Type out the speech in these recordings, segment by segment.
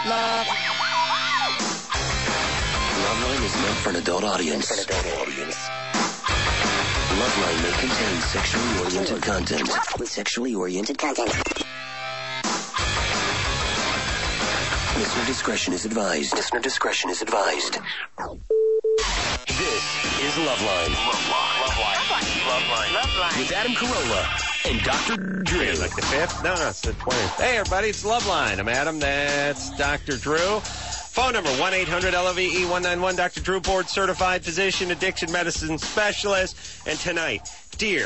Loveline is meant for an adult audience. Loveline may contain sexually oriented content. Listener discretion is advised. This is Loveline. Loveline. With Adam Carolla and Dr. Drew. Like the 5th? No, it's the 20th. Hey, everybody, it's Loveline. I'm Adam. That's Dr. Drew. Phone number, 1-800-LOVE-191. Dr. Drew, board-certified physician, addiction medicine specialist. And tonight, dear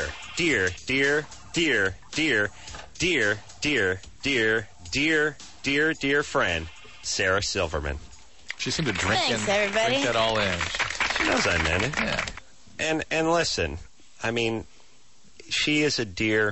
friend, Sarah Silverman. She seemed to drink everybody. That all in. She knows I meant it. Yeah. And listen, I mean, she is a dear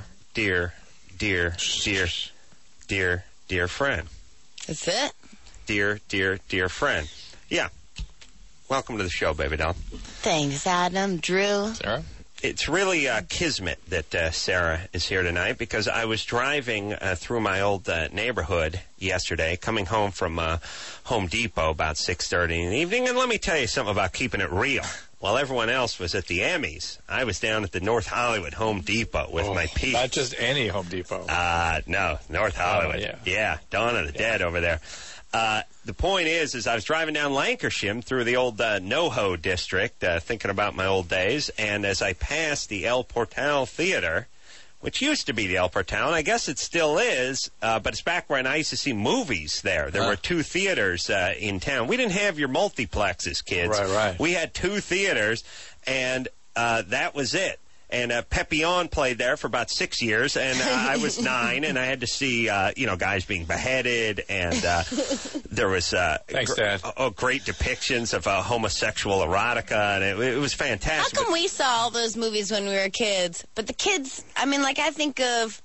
friend. That's it? Dear friend. Yeah. Welcome to the show, baby doll. Thanks, Adam. Drew. Sarah? It's really kismet that Sarah is here tonight because I was driving through my old neighborhood yesterday, coming home from Home Depot about 6:30 in the evening, and let me tell you something about keeping it real. While everyone else was at the Emmys, I was down at the North Hollywood Home Depot with my peeps. Not just any Home Depot. No, North Hollywood. Yeah, Dawn of the Dead over there. The point is I was driving down Lancashire through the old NoHo district, thinking about my old days, and as I passed the El Portal Theater, which used to be the El Portal, and I guess it still is, but it's back when I used to see movies there. There were two theaters in town. We didn't have your multiplexes, kids. Right. We had two theaters, and that was it. And Papillon played there for about 6 years, and I was 9, and I had to see, guys being beheaded, and there was Thanks, Dad. Great depictions of homosexual erotica, and it was fantastic. How come we saw all those movies when we were kids? But the kids, I think of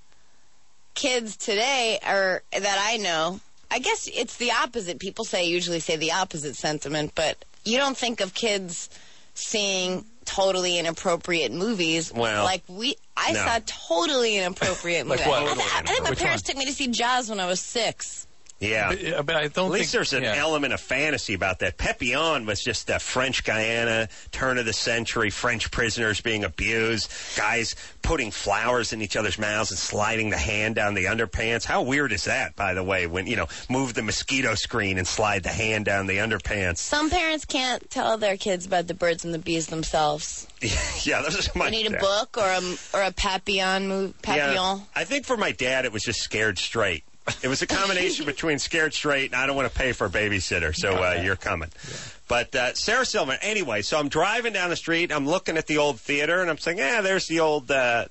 kids today, or that I know, I guess it's the opposite. People usually say the opposite sentiment, but you don't think of kids seeing totally inappropriate movies. Well, I saw totally inappropriate movies. Like what? I think my Which parents one? took me to see Jaws when I was 6. Yeah. But I don't At least there's an element of fantasy about that. Papillon was just a French Guyana, turn of the century, French prisoners being abused, guys putting flowers in each other's mouths and sliding the hand down the underpants. How weird is that, by the way, when, move the mosquito screen and slide the hand down the underpants? Some parents can't tell their kids about the birds and the bees themselves. Yeah, those are my... They need a book or a Papillon movie. Papillon. Yeah, I think for my dad, it was just Scared Straight. It was a combination between Scared Straight and I don't want to pay for a babysitter, so you're coming. Yeah. But Sarah Silverman, anyway, so I'm driving down the street, I'm looking at the old theater, and I'm saying, there's the old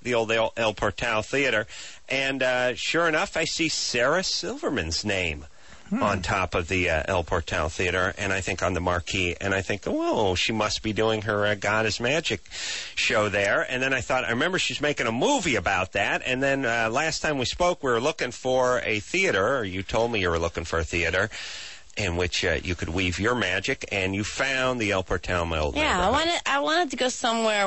El Portal Theater. And sure enough, I see Sarah Silverman's name on top of the El Portal Theater, and I think on the marquee, and I think, she must be doing her God is Magic show there. And then I remember she's making a movie about that, and then last time we spoke, we were looking for a theater, or you told me you were looking for a theater in which you could weave your magic, and you found the El Portal, my old neighborhood. I wanted to go somewhere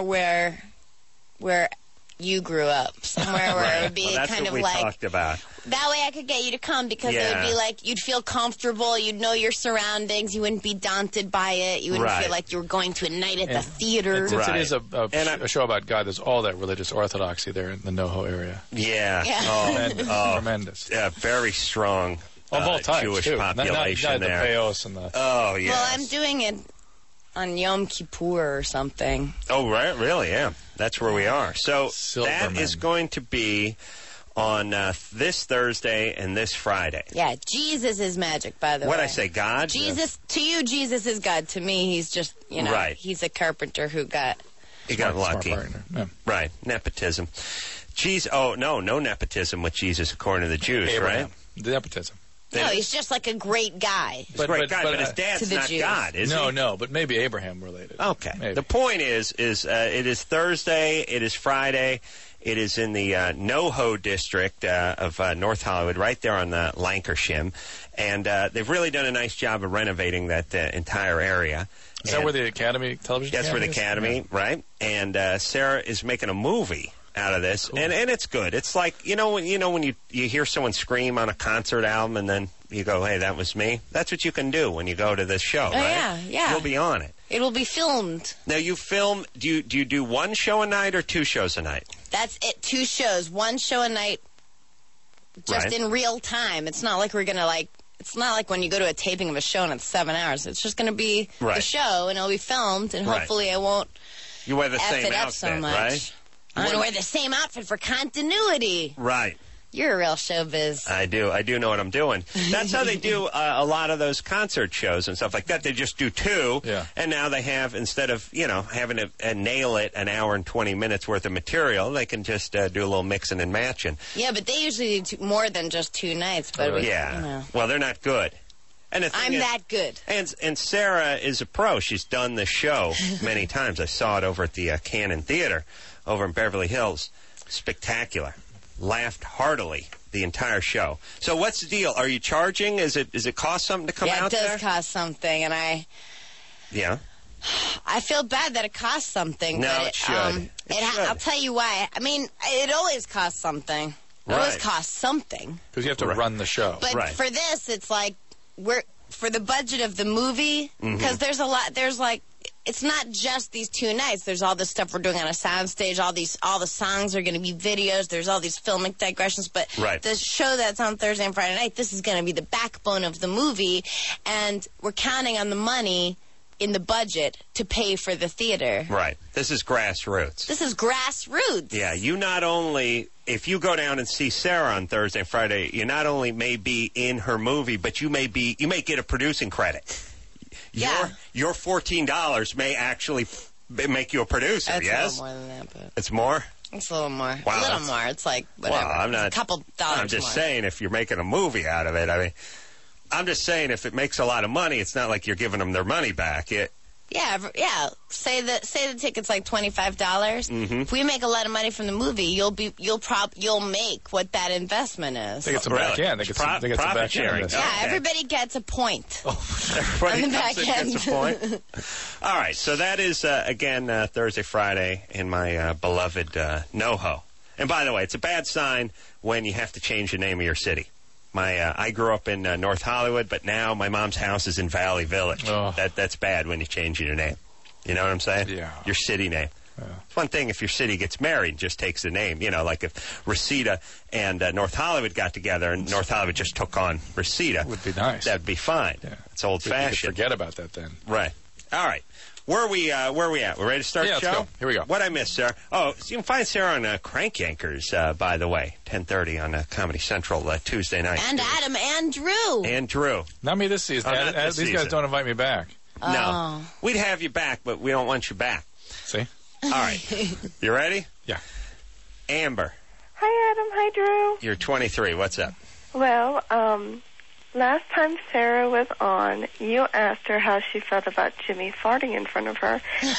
where you grew up, somewhere where it would be that's kind what of we like... talked about. That way I could get you to come because it would be like you'd feel comfortable, you'd know your surroundings, you wouldn't be daunted by it, you wouldn't feel like you were going to a night at the theater. And since it is a show about God, there's all that religious orthodoxy there in the NoHo area. Yeah. Tremendous. Yeah, very strong of all types, Jewish too. population not there. The Peos and the... Oh, yeah. Well, I'm doing it on Yom Kippur or something. Oh, right, really, yeah. That's where we are. So Silverman. That is going to be on this Thursday and this Friday. Yeah, Jesus is magic, by the way. What'd I say, God? Jesus, to you, Jesus is God. To me, he's just, he's a carpenter who got... He got lucky. Yeah. Right, nepotism. No nepotism with Jesus according to the Jews, Abraham. right? The nepotism. No, he's just like a great guy. He's a great guy, but his dad's not Jews. God, is he? No, but maybe Abraham related. Okay. Maybe. The point is it is Thursday, it is Friday, it is in the NoHo district of North Hollywood, right there on the Lancashire, and they've really done a nice job of renovating that entire area. Is that where the Academy Television That's where the Academy, right? And Sarah is making a movie out of this, cool. and it's good. It's like when you hear someone scream on a concert album, and then you go, hey, that was me. That's what you can do when you go to this show, right? Yeah, yeah. You'll be on it. It will be filmed. Now, you film, do you do one show a night or 2 shows a night? That's it. 2 shows, 1 show a night, just Right. in real time. It's not like we're going to, it's not like when you go to a taping of a show and it's 7 hours. It's just going to be the Right. show, and it'll be filmed, and Right. hopefully I won't You wear the F same it up outfit, so much. right? I'm going to wear the same outfit for continuity. Right. You're a real showbiz. I do know what I'm doing. That's how they do a lot of those concert shows and stuff like that. They just do 2, Yeah. and now they have, instead of, having to nail it an hour and 20 minutes worth of material, they can just do a little mixing and matching. Yeah, but they usually do more than just 2 nights. But we, Yeah. you know. Well, they're not good. And the thing I'm is- that good. And Sarah is a pro. She's done the show many times. I saw it over at the Cannon Theater over in Beverly Hills. Spectacular. Laughed heartily the entire show. So what's the deal? Are you charging? Is it cost something to come Yeah, out it does there? cost something, and Yeah. I feel bad that it costs something. No, but it should. It should. I'll tell you why. I mean, it always costs something. It always Right. costs something. Because you have to Right. run the show. But Right. for this, it's like we're for the budget of the movie, Mm-hmm. because there's a lot. There's like, it's not just these 2 nights. There's all this stuff we're doing on a soundstage. All the songs are going to be videos. There's all these filmic digressions. But Right. the show that's on Thursday and Friday night, this is going to be the backbone of the movie, and we're counting on the money in the budget to pay for the theater. Right. This is grassroots. This is grassroots. Yeah, you not only, if you go down and see Sarah on Thursday and Friday, you not only may be in her movie, but you may get a producing credit. Yeah. Your $14 may actually make you a producer, That's yes? a little more than that, but It's more? it's a little more. Wow, a little that's- more. It's like whatever. Well, I'm not. It's a couple dollars I'm just more. saying, if you're making a movie out of it, I mean, I'm just saying, if it makes a lot of money, it's not like you're giving them their money back. Yeah. Say the ticket's like $25. Mm-hmm. If we make a lot of money from the movie, you'll make what that investment is. They get some back end. They get some back Profit end. sharing. in this. Yeah, Okay. everybody gets a point. Everybody On the comes back and gets a point. All right, so that is, again, Thursday, Friday in my beloved NoHo. And by the way, it's a bad sign when you have to change the name of your city. I grew up in North Hollywood, but now my mom's house is in Valley Village. Oh. That's bad when you change your name. You know what I'm saying? Yeah. Your city name. Yeah. It's one thing if your city gets married and just takes the name. Like if Reseda and North Hollywood got together and North Hollywood just took on Reseda. Would be nice. That'd be fine. Yeah. It's You could old-fashioned. forget about that then. Right. All right. Where are we at? We're ready to start Yeah, the let's show? go. Here we go. What I missed, Sarah? Oh, so you can find Sarah on Crank Yankers, by the way, 10:30 on Comedy Central Tuesday night. And Adam and Drew. And Drew. Not me this season. Oh, not this These guys season. don't invite me back. Oh. No. We'd have you back, but we don't want you back. See? All right. You ready? Yeah. Amber, Hi, Adam. Hi, Drew. you're 23. What's up? Well, last time Sarah was on, you asked her how she felt about Jimmy farting in front of her.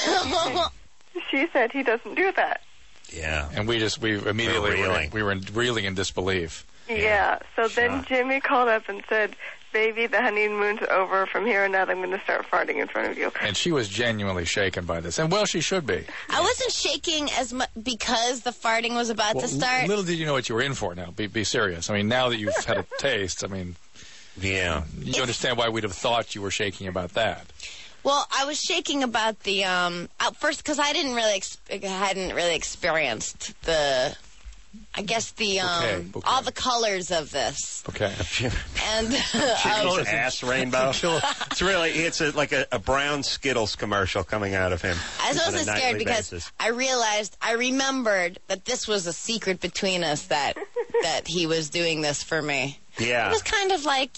She said he doesn't do that. Yeah. And we immediately reeling. we were reeling in disbelief. Yeah. So then Shocked. Jimmy called up and said, "Baby, the honeymoon's over. From here on out, I'm going to start farting in front of you." And she was genuinely shaken by this. And well, she should be. I wasn't shaking as much because the farting was about to start. Little did you know what you were in for now. Be serious. I mean, now that you've had a taste, I mean, Yeah. you understand why we'd have thought you were shaking about that. Well, I was shaking about the at first because I hadn't really experienced the, I guess the Okay. all the colors of this, Okay. and Jimmy's ass rainbow. It's like a brown Skittles commercial coming out of him. I was on also a scared nightly because basis. I remembered that this was a secret between us that he was doing this for me. Yeah. It was kind of like,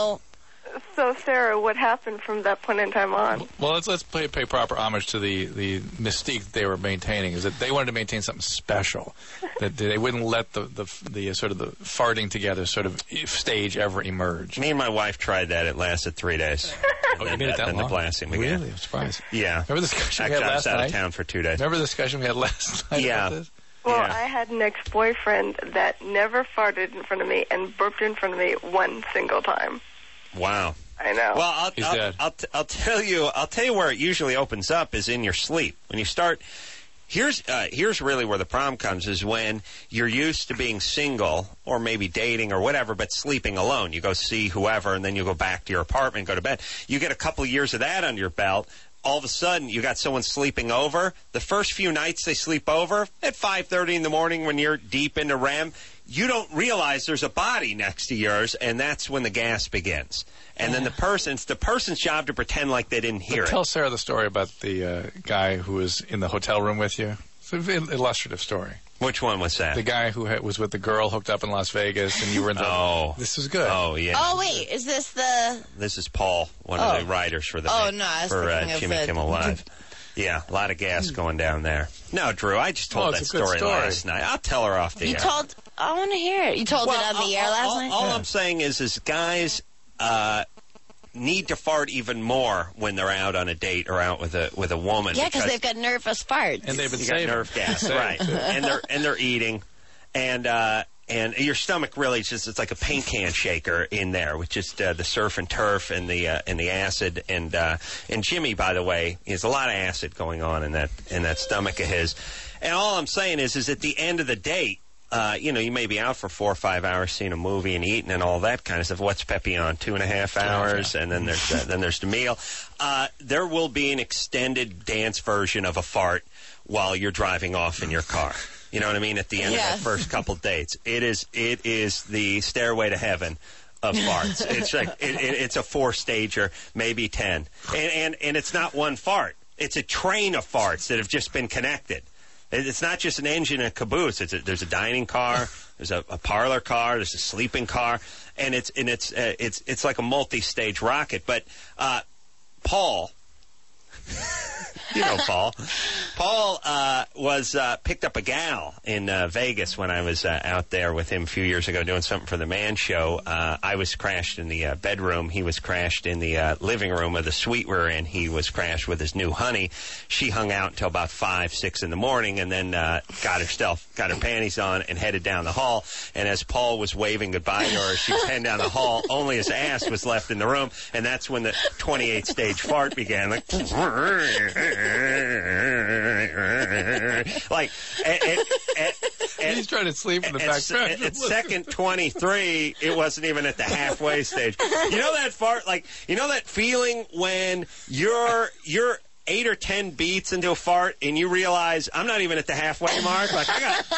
So, Sarah, what happened from that point in time on? Well, let's pay proper homage to the mystique that they were maintaining. Is that they wanted to maintain something special, that they wouldn't let the sort of the farting together sort of stage ever emerge. Me and my wife tried that. It lasted 3 days. Oh, you made it that then long? the blasting began. Really? I'm surprised. Yeah. Remember the discussion we Actually, had I was last out night? of town for 2 days. Remember the discussion we had last night Yeah. about this? Well, Yeah. I had an ex-boyfriend that never farted in front of me and burped in front of me one single time. Wow. I know. Well, He's dead. I'll tell you where it usually opens up is in your sleep. When you start Here's really where the problem comes, is when you're used to being single or maybe dating or whatever, but sleeping alone. You go see whoever, and then you go back to your apartment, go to bed. You get a couple of years of that under your belt. All of a sudden, you got someone sleeping over. The first few nights they sleep over at 5:30 in the morning when you're deep into REM, you don't realize there's a body next to yours, and that's when the gas begins. And then it's the person's job to pretend like they didn't hear it. Tell Sarah the story about the guy who was in the hotel room with you. It's an illustrative story. Which one was that? The guy who was with the girl hooked up in Las Vegas, and you were in the... Oh. This is good. Oh, yeah. Oh, wait, is this the... This is Paul, one of the writers for the I was thinking of Jimmy Kimmel Live. Yeah, a lot of gas going down there. No, Drew, I just told that story last night. I'll tell her off the air. I want to hear it. You told it on the air last night? All I'm saying is guys need to fart even more when they're out on a date or out with a woman. Yeah, because they've got nervous farts. And they've been got nerve gas, right? and they're eating, and your stomach really it's like a paint can shaker in there, with just the surf and turf and the acid. And Jimmy, by the way, has a lot of acid going on in that stomach of his. And all I'm saying is at the end of the date, you may be out for 4 or 5 hours seeing a movie and eating and all that kind of stuff. What's Peppy on? 2.5 hours, and then there's the meal. There will be an extended dance version of a fart while you're driving off in your car. You know what I mean? At the end of that first couple dates, it is the stairway to heaven of farts. It's like it's a 4-stager, maybe 10, and it's not one fart. It's a train of farts that have just been connected. It's not just an engine and a caboose. There's a dining car, there's a parlor car, there's a sleeping car, and it's like a multi-stage rocket. But Paul, you know Paul. Paul was picked up a gal in Vegas when I was out there with him a few years ago doing something for the Man Show. I was crashed in the bedroom. He was crashed in the living room of the suite we're in. He was crashed with his new honey. She hung out until about 5, 6 in the morning, and then got her panties on and headed down the hall. And as Paul was waving goodbye to her, she was heading down the hall. Only his ass was left in the room, and that's when the 28-stage fart began. Like, he's trying to sleep in the back bedroom. At second 23, it wasn't even at the halfway stage. You know that fart, that feeling when you're 8 or 10 beats into a fart and you realize I'm not even at the halfway mark. Like,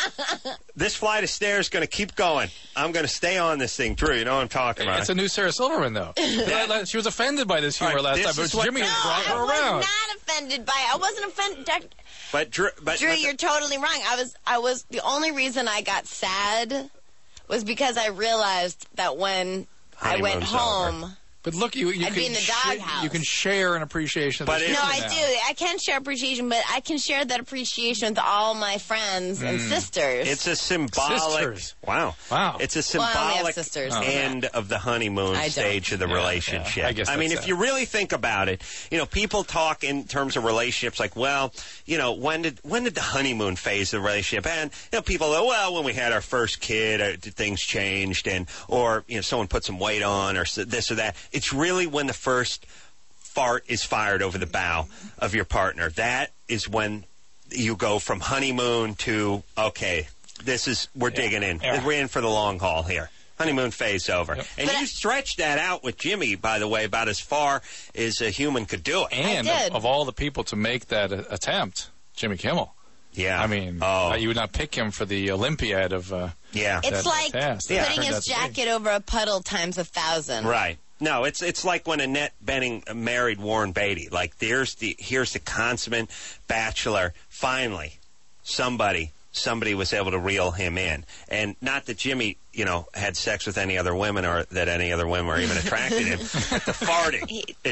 this flight of stairs going to keep going. I'm going to stay on this thing. Drew, you know what I'm talking about. It's a new Sarah Silverman, though. She was offended by this humor last time, but Jimmy brought her around. I was not offended by it. I wasn't offended. But Drew, you're totally wrong. I was the only reason I got sad was because I realized that when I went home. Over. But look, you I'd be in the doghouse. You can share an appreciation of this. No, I do. I can share appreciation, but I can share that appreciation with all my friends and sisters. It's a symbolic... Wow. It's a symbolic end of the honeymoon stage of the relationship. I guess if you really think about it, people talk in terms of relationships like, when did the honeymoon phase of the relationship? And, people go, well, when we had our first kid, things changed, or someone put some weight on, or this or that. It's really when the first fart is fired over the bow of your partner. That is when you go from honeymoon to, okay, we're digging in. Yeah. We're in for the long haul here. Honeymoon phase over. Yep. And you stretched that out with Jimmy, by the way, about as far as a human could do it. And of all the people to make that attempt, Jimmy Kimmel. Yeah. You would not pick him for the Olympiad of It's like putting his jacket over a puddle times 1,000. Right. No, it's like when Annette Bening married Warren Beatty. Like, here's the consummate bachelor. Finally, somebody was able to reel him in. And not that Jimmy, had sex with any other women or that any other women were even attracted to him. But the farting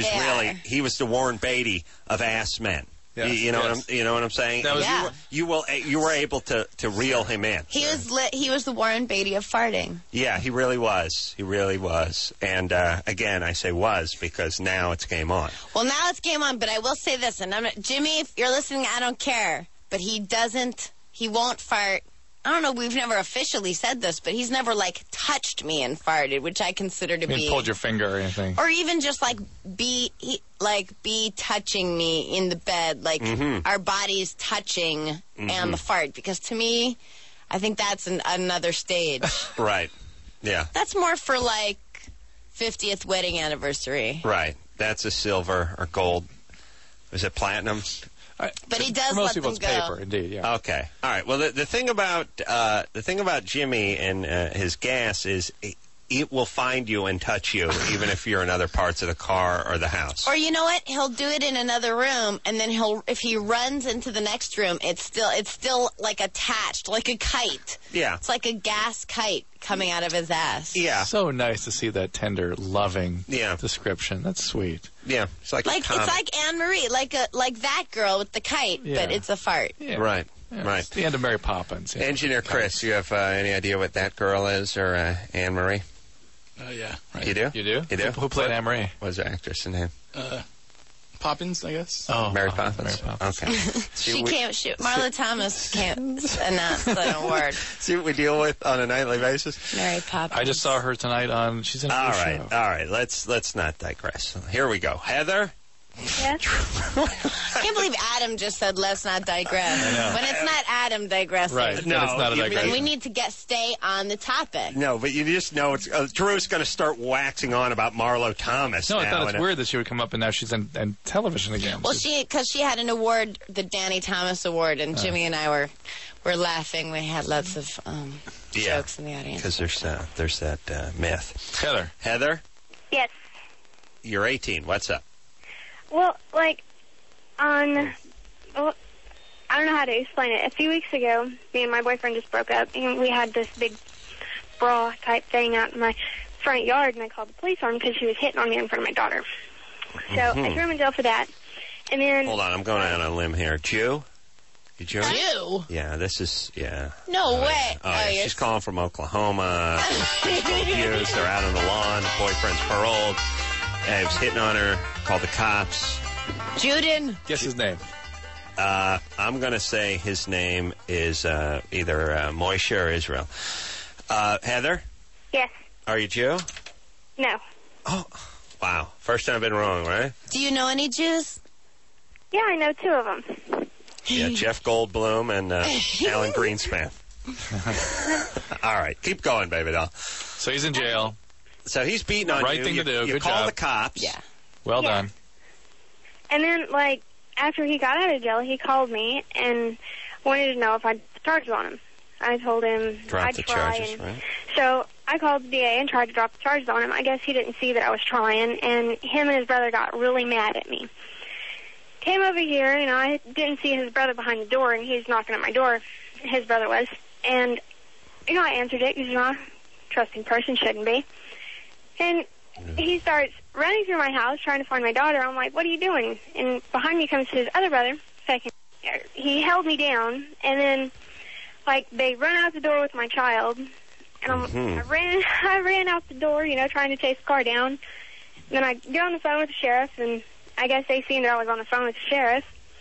he was the Warren Beatty of ass men. Yes, you know what I'm saying? You were able to reel him in. He was the Warren Beatty of farting. Yeah, he really was. And again, I say was because now it's game on. Well, now it's game on. But I will say this, and Jimmy, if you're listening, I don't care. But he won't fart I don't know, we've never officially said this, but he's never, like, touched me and farted, which I consider to You be... didn't pulled your finger or anything. Or even just, like, be touching me in the bed, like, our bodies touching and the fart. Because to me, I think that's another stage. Right. Yeah. That's more for, like, 50th wedding anniversary. Right. That's a silver or gold. Is it platinum? But he does For most let people, them it's go. paper, indeed. Yeah. Okay. All right. Well, the thing about Jimmy and his gas is it will find you and touch you, even if you're in other parts of the car or the house. Or you know what? He'll do it in another room, and then if he runs into the next room, it's still like attached, like a kite. Yeah. It's like a gas kite coming out of his ass. Yeah. So nice to see that tender, loving Yeah. description. That's sweet. Yeah. It's like a It's comic. like Anne Marie, like that girl with the kite, Yeah. but it's a fart. Yeah. Right. Yeah, Right. It's the end of Mary Poppins. Yeah. Engineer Chris, you have any idea what that girl is, or Anne Marie? Yeah, right. You do? You do? You do? Who played Anne Marie? What's the actress' name? Poppins, I guess. Oh, Mary Poppins. Mary Poppins. Okay. She can't. Marla Thomas can't announce an award. See what we deal with on a nightly basis. Mary Poppins. I just saw her tonight on. She's in a All new right, show. all right. Let's not digress. Here we go. Heather. Yes. I can't believe Adam just said, "Let's not digress." When it's not Adam digressing. Right. No, No, it's not a you mean- digression. We need to stay on the topic. No, but you just know it's Drew's going to start waxing on about Marlo Thomas. No, I now, thought it's and weird that she would come up and now she's in television again. Well, because she had an award, the Danny Thomas Award, and Jimmy and I were laughing. We had lots of Yeah. jokes in the audience. Because there's that myth. Heather. Heather, Yes. you're 18. What's up? Well, like, I don't know how to explain it. A few weeks ago, me and my boyfriend just broke up, and we had this big brawl type thing out in my front yard, and I called the police on him because she was hitting on me in front of my daughter. So I threw him in jail for that. And then... Hold on, I'm going out on a limb here. Jew? You Jew? You? Yeah, this is, yeah. No way. Oh, yeah. you're She's calling from Oklahoma. Physical abuse. They're out on the lawn. The boyfriend's paroled. He was hitting on her. Called the cops. Juden. Guess his name. I'm going to say his name is either Moishe or Israel. Heather, Yes. are you Jew? No. Oh, wow. First time I've been wrong, right? Do you know any Jews? Yeah, I know two of them. Yeah, Jeff Goldblum and Alan Greenspan. All right, keep going, baby doll. So he's in jail. So he's beating on Right you. thing to do. You Good call job. the cops. Yeah. Well Yeah. done. And then, like, after he got out of jail, he called me and wanted to know if I'd charges on him. I told him Drop I'd the try. charges, And right? so I called the DA and tried to drop the charges on him. I guess he didn't see that I was trying, and him and his brother got really mad at me. Came over here, and I didn't see his brother behind the door, and he was knocking at my door. His brother was. And, I answered it because, a trusting person shouldn't be. And he starts running through my house trying to find my daughter. I'm like, what are you doing? And behind me comes his other brother. He held me down, and then, they run out the door with my child. And I ran out the door, trying to chase the car down. And then I get on the phone with the sheriff, and I guess they seen that I was on the phone with the sheriff.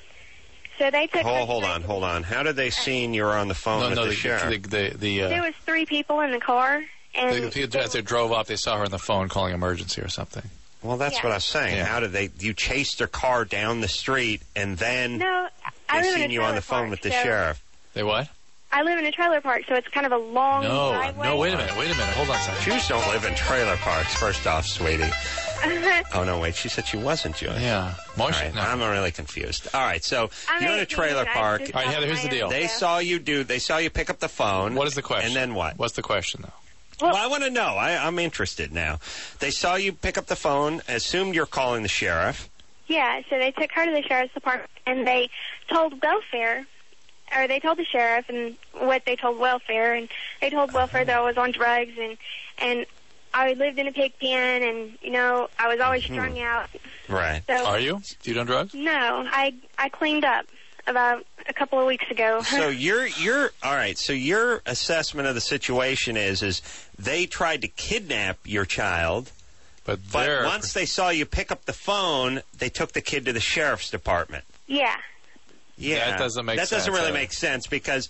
So they took... Hold on. How did they seen you were on the phone with the sheriff? There was 3 people in the car, and... As they drove up, they saw her on the phone calling emergency or something. Well, that's Yeah. what I was saying. Yeah. How did you chased their car down the street, and then No, I they live in seen a you on trailer the phone park, with the so sheriff? They what? I live in a trailer park, so it's kind of a long driveway. No, wait a minute. Hold on a second. Jews don't live in trailer parks, first off, sweetie. Oh, no, wait. She said she wasn't Jewish. Yeah. All Moshe? right, No. I'm really confused. All right, so you're in a 18, trailer I park. just All right, got Heather, here's the my deal. own They stuff. saw you pick up the phone. What is the question? And then what? What's the question, though? Well, I want to know. I'm interested now. They saw you pick up the phone, assumed you're calling the sheriff. Yeah, so they took her to the sheriff's department, and they told welfare, or they told the sheriff and what they told welfare, and they told welfare that I was on drugs, and I lived in a pig pen, and, I was always strung out. Right. So, Are you? Do you do drugs? No, I cleaned up about a couple of weeks ago. So you're all right. So your assessment of the situation is they tried to kidnap your child, But but once they saw you pick up the phone, they took the kid to the sheriff's department. Yeah. Yeah, That doesn't make That sense, doesn't really Heather. make sense because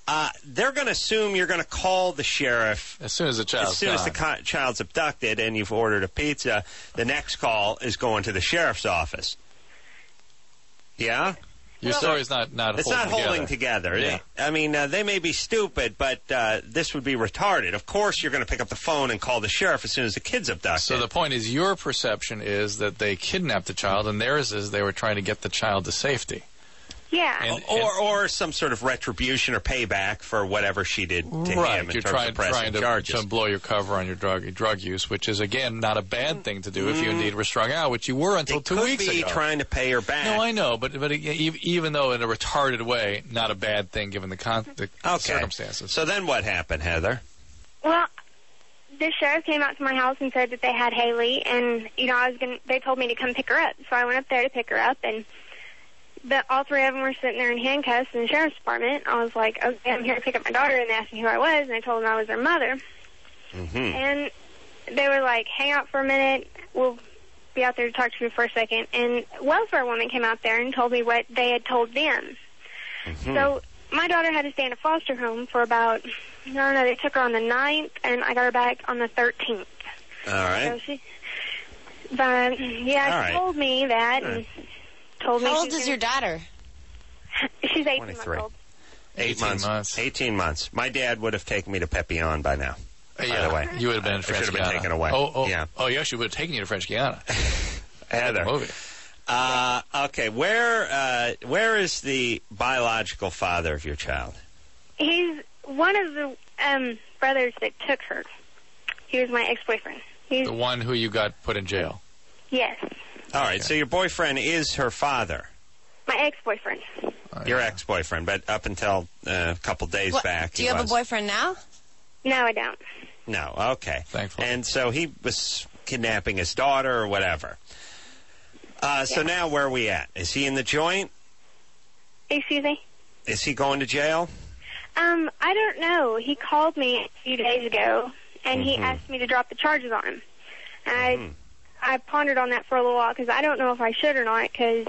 they're going to assume you're going to call the sheriff As soon as the child's as soon as the child's abducted and you've ordered a pizza. The next call is going to the sheriff's office. Yeah? Your story's not It's not holding together. Yeah. I mean, they may be stupid, but this would be retarded. Of course, you're going to pick up the phone and call the sheriff as soon as the kid's abducted. So the point is, your perception is that they kidnapped the child, and theirs is they were trying to get the child to safety. Yeah. Or some sort of retribution or payback for whatever she did to him in You're terms of pressing charges. to blow your cover on your drug use, which is, again, not a bad thing to do if you indeed were strung out, which you were until 2 weeks ago. Could be trying to pay her back. No, I know, but even though in a retarded way, not a bad thing given the circumstances. So then what happened, Heather? Well, the sheriff came out to my house and said that they had Haley, and, they told me to come pick her up. So I went up there to pick her up, and all three of them were sitting there in handcuffs in the sheriff's department. I was like, okay, I'm here to pick up my daughter, and they asked me who I was, and I told them I was their mother. Mm-hmm. And they were like, hang out for a minute, we'll be out there to talk to you for a second. And a welfare woman came out there and told me what they had told them. Mm-hmm. So my daughter had to stay in a foster home for about, they took her on the 9th, and I got her back on the 13th. All right. So she told me that, and told me. How old is your daughter? She's 18 23. months old. 18 months. 18 months. My dad would have taken me to Pepillon by now. By the way, you would have been in French should have been Guiana. taken away. Oh, yes, you would have taken you to French Guiana. Heather. Movie. Okay, where is the biological father of your child? He's one of the brothers that took her. He was my ex-boyfriend. The one who you got put in jail. Yes. All right, so your boyfriend is her father. My ex-boyfriend. Your ex-boyfriend, but up until a couple days back, Do you have a boyfriend now? No, I don't. No, okay. Thankfully. And so he was kidnapping his daughter or whatever. So now where are we at? Is he in the joint? Excuse me? Is he going to jail? I don't know. He called me a few days ago, and he asked me to drop the charges on him. And I pondered on that for a little while because I don't know if I should or not because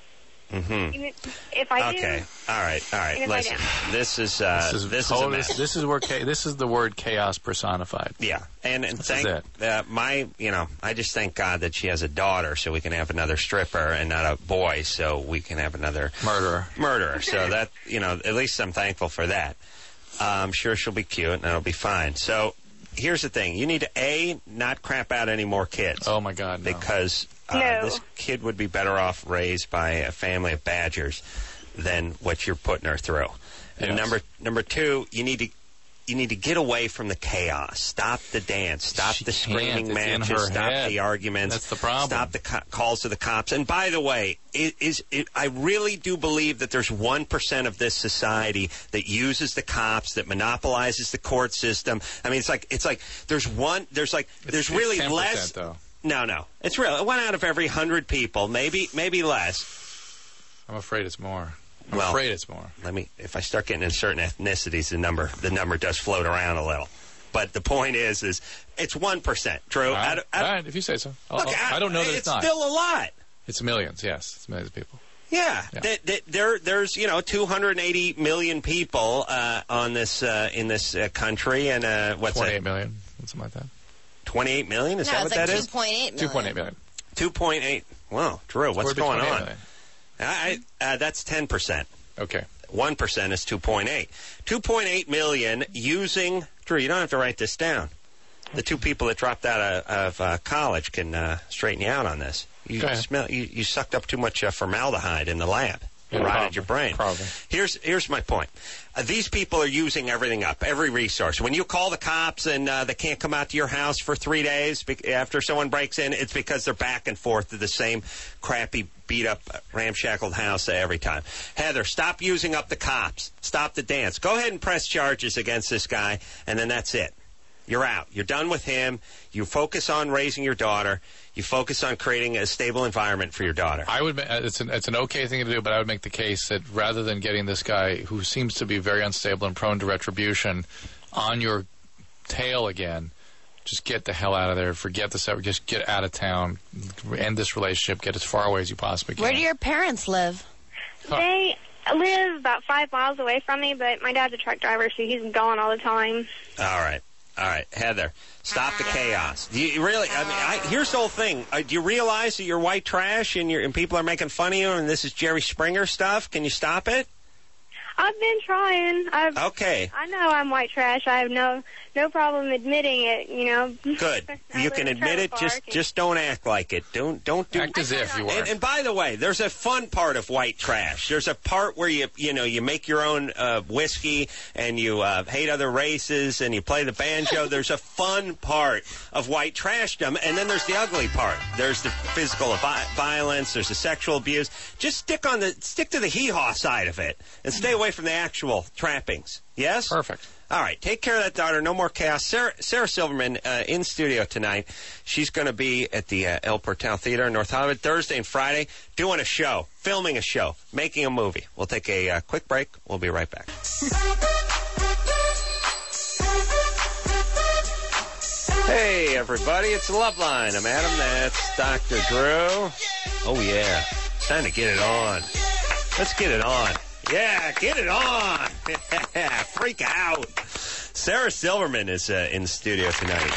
if I do... Okay. All right. Listen, this is a mess. This is the word chaos personified. Yeah, and thank I just thank God that she has a daughter, so we can have another stripper, and not a boy, so we can have another murderer. So that at least I'm thankful for that. I'm sure she'll be cute, and it'll be fine. So here's the thing: you need to not crap out any more kids. Oh my God, no. Because this kid would be better off raised by a family of badgers than what you're putting her through. And number two, you need to get away from the chaos. Stop the dance. Stop the screaming matches. Stop the arguments. That's the problem. Stop the calls to the cops. And by the way, I really do believe that there's 1% of this society that uses the cops, that monopolizes the court system. I mean, it's like there's really 10%, less. Though. No. It's real. 1 out of every 100 people, maybe less. I'm afraid it's more. It's more. If I start getting in certain ethnicities, the number does float around a little. But the point is it's 1%. Drew, all right, if you say so. I don't know that it's not. It's still a lot. It's millions. Yes, it's millions of people. Yeah. There's 280 million people on this in this country, and what's 28 million, something like that. 28 million? Is that what that is? 2.8 million. 2.8 million. 2.8. Wow, Drew, what's going on? Million. That's 10%. Okay. 1% is 2.8. 2.8 million using... Drew, you don't have to write this down. The two people that dropped out of college can straighten you out on this. You sucked up too much formaldehyde in the lab. Rotted your brain. Probably. Here's my point. These people are using everything up, every resource. When you call the cops and they can't come out to your house for 3 days after someone breaks in, it's because they're back and forth to the same crappy, beat-up, ramshackled house every time. Heather, stop using up the cops. Stop the dance. Go ahead and press charges against this guy, and then that's it. You're out. You're done with him. You focus on raising your daughter. You focus on creating a stable environment for your daughter. I would. It's an okay thing to do, but I would make the case that rather than getting this guy who seems to be very unstable and prone to retribution on your tail again, just get the hell out of there. Forget this. Just get out of town. End this relationship. Get as far away as you possibly can. Where do your parents live? They live about 5 miles away from me, but my dad's a truck driver, so he's gone all the time. All right. Heather, stop the chaos. Do you really? I mean, here's the whole thing. Do you realize that you're white trash and people are making fun of you and this is Jerry Springer stuff? Can you stop it? I've been trying. Okay. I know I'm white trash. I have no problem admitting it, you know. Good. You can admit it. Just don't act like it. Don't do. Act as if you were. And by the way, there's a fun part of white trash. There's a part where you make your own whiskey and you hate other races and you play the banjo. There's a fun part of white trashdom, and then there's the ugly part. There's the physical violence. There's the sexual abuse. Just stick to the hee-haw side of it and stay away from the actual trappings. Yes? Perfect. All right, take care of that, daughter. No more chaos. Sarah Silverman in studio tonight. She's going to be at the El Portal Theater in North Hollywood Thursday and Friday doing a show, filming a show, making a movie. We'll take a quick break. We'll be right back. Hey, everybody, it's Loveline. I'm Adam. That's Dr. Drew. Oh, yeah. It's time to get it on. Let's get it on. Yeah, get it on. Freak out. Sarah Silverman is in the studio tonight.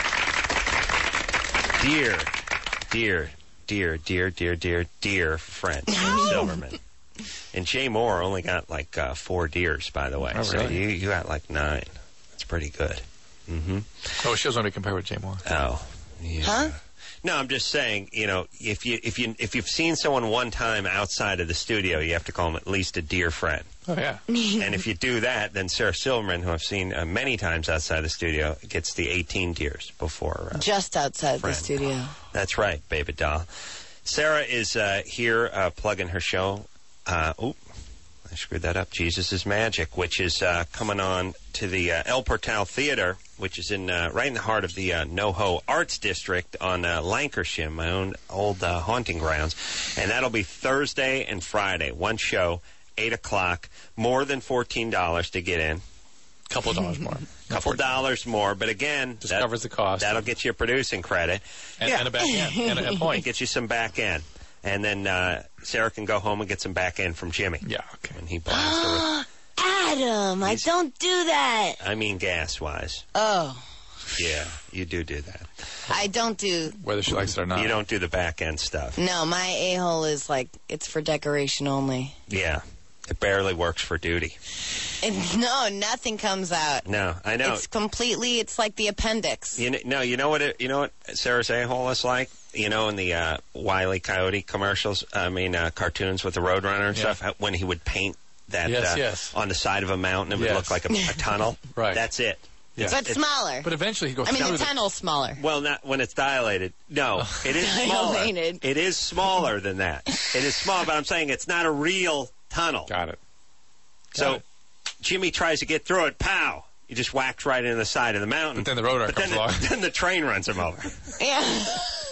Dear friend, Sarah Silverman. And Jay Moore only got like 4 deers, by the way. Oh, so really? you got like 9. That's pretty good. Mm-hmm. Oh, she doesn't want to be compared with Jay Moore. Oh, yeah. Huh? No, I'm just saying, if you've seen someone one time outside of the studio, you have to call them at least a dear friend. Oh, yeah. And if you do that, then Sarah Silverman, who I've seen many times outside the studio, gets the 18 dears before. Just outside friend. the studio. That's right, baby doll. Sarah is here plugging her show. I screwed that up. Jesus is Magic, which is coming on to the El Portal Theater, which is right in the heart of the NoHo Arts District on Lancashire, my own old haunting grounds. And that'll be Thursday and Friday. One show, 8 o'clock. More than $14 to get in. Couple of dollars more. Couple dollars more, but again, Just covers the cost. That'll get you a producing credit. And a back end. And a point. Get you some back end. And then Sarah can go home and get some back end from Jimmy. Yeah, okay. When he buys her. Adam, I don't do that. I mean gas-wise. Oh. Yeah, you do that. I don't do... Whether she likes it or not. You don't do the back end stuff. No, my a-hole is like, it's for decoration only. Yeah. It barely works for duty. No, nothing comes out. No, I know. It's like the appendix. You know what Sarah's a-hole is like? You know, in the Wile E. Coyote commercials, cartoons with the Roadrunner and stuff, when he would paint that yes. on the side of a mountain, it would look like a tunnel. Right. That's it. Yeah. But smaller. But eventually he goes the through tunnel's smaller. Well, not when it's dilated. No, it is smaller. Dilated. It is smaller than that. It is small, but I'm saying it's not a real tunnel. Got it. So Jimmy tries to get through it. Pow! He just whacks right into the side of the mountain. But then the Roadrunner comes along. Then the train runs him over. Yeah.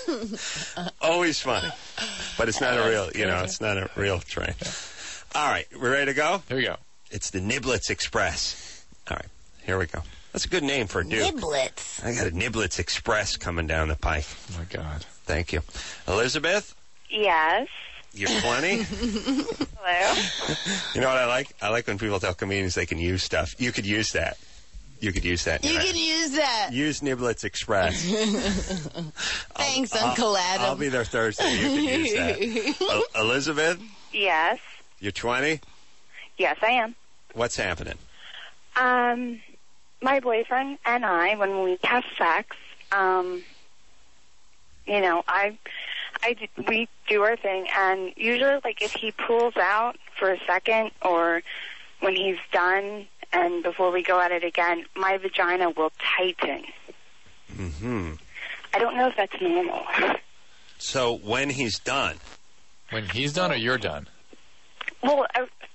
Always funny. But it's not a real, it's not a real train. Yeah. All right, we ready to go? Here we go. It's the Niblets Express. All right, here we go. That's a good name for a dude. Niblets. I got a Niblets Express coming down the pike. Oh, my God. Thank you. Elizabeth? Yes. You're 20? Hello. You know what I like? I like when people tell comedians they can use stuff. You could use that. You could use that. You can use that. Use Niblets Express. Thanks, Uncle Adam. I'll be there Thursday. You can use that. Elizabeth? Yes. You're 20? Yes, I am. What's happening? My boyfriend and I, when we have sex, we do our thing, and usually, like, if he pulls out for a second or when he's done and before we go at it again, my vagina will tighten. Mm-hmm. I don't know if that's normal. So when he's done? When he's done or you're done? Well,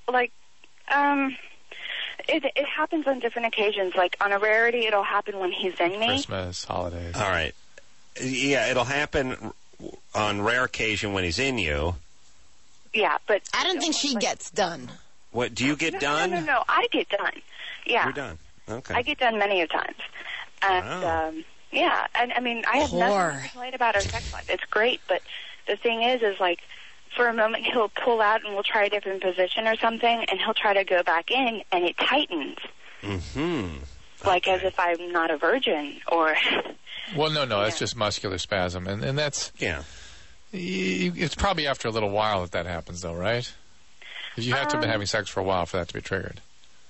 it happens on different occasions. Like, on a rarity, it'll happen when he's in me. Christmas, holidays. All right. Yeah, it'll happen on rare occasion when he's in you. Yeah, but... I don't think she gets done. What, do you get done? No, I get done. Yeah. You're done. Okay. I get done many a times. And, wow. yeah, and I mean, I have nothing to complain about our sex life. It's great, but the thing is like, for a moment he'll pull out and we'll try a different position or something, and he'll try to go back in, and it tightens. Mm-hmm. Like as if I'm not a virgin, or... Well, no, that's just muscular spasm, and that's... Yeah. It's probably after a little while that happens, though, right? You have to have been having sex for a while for that to be triggered.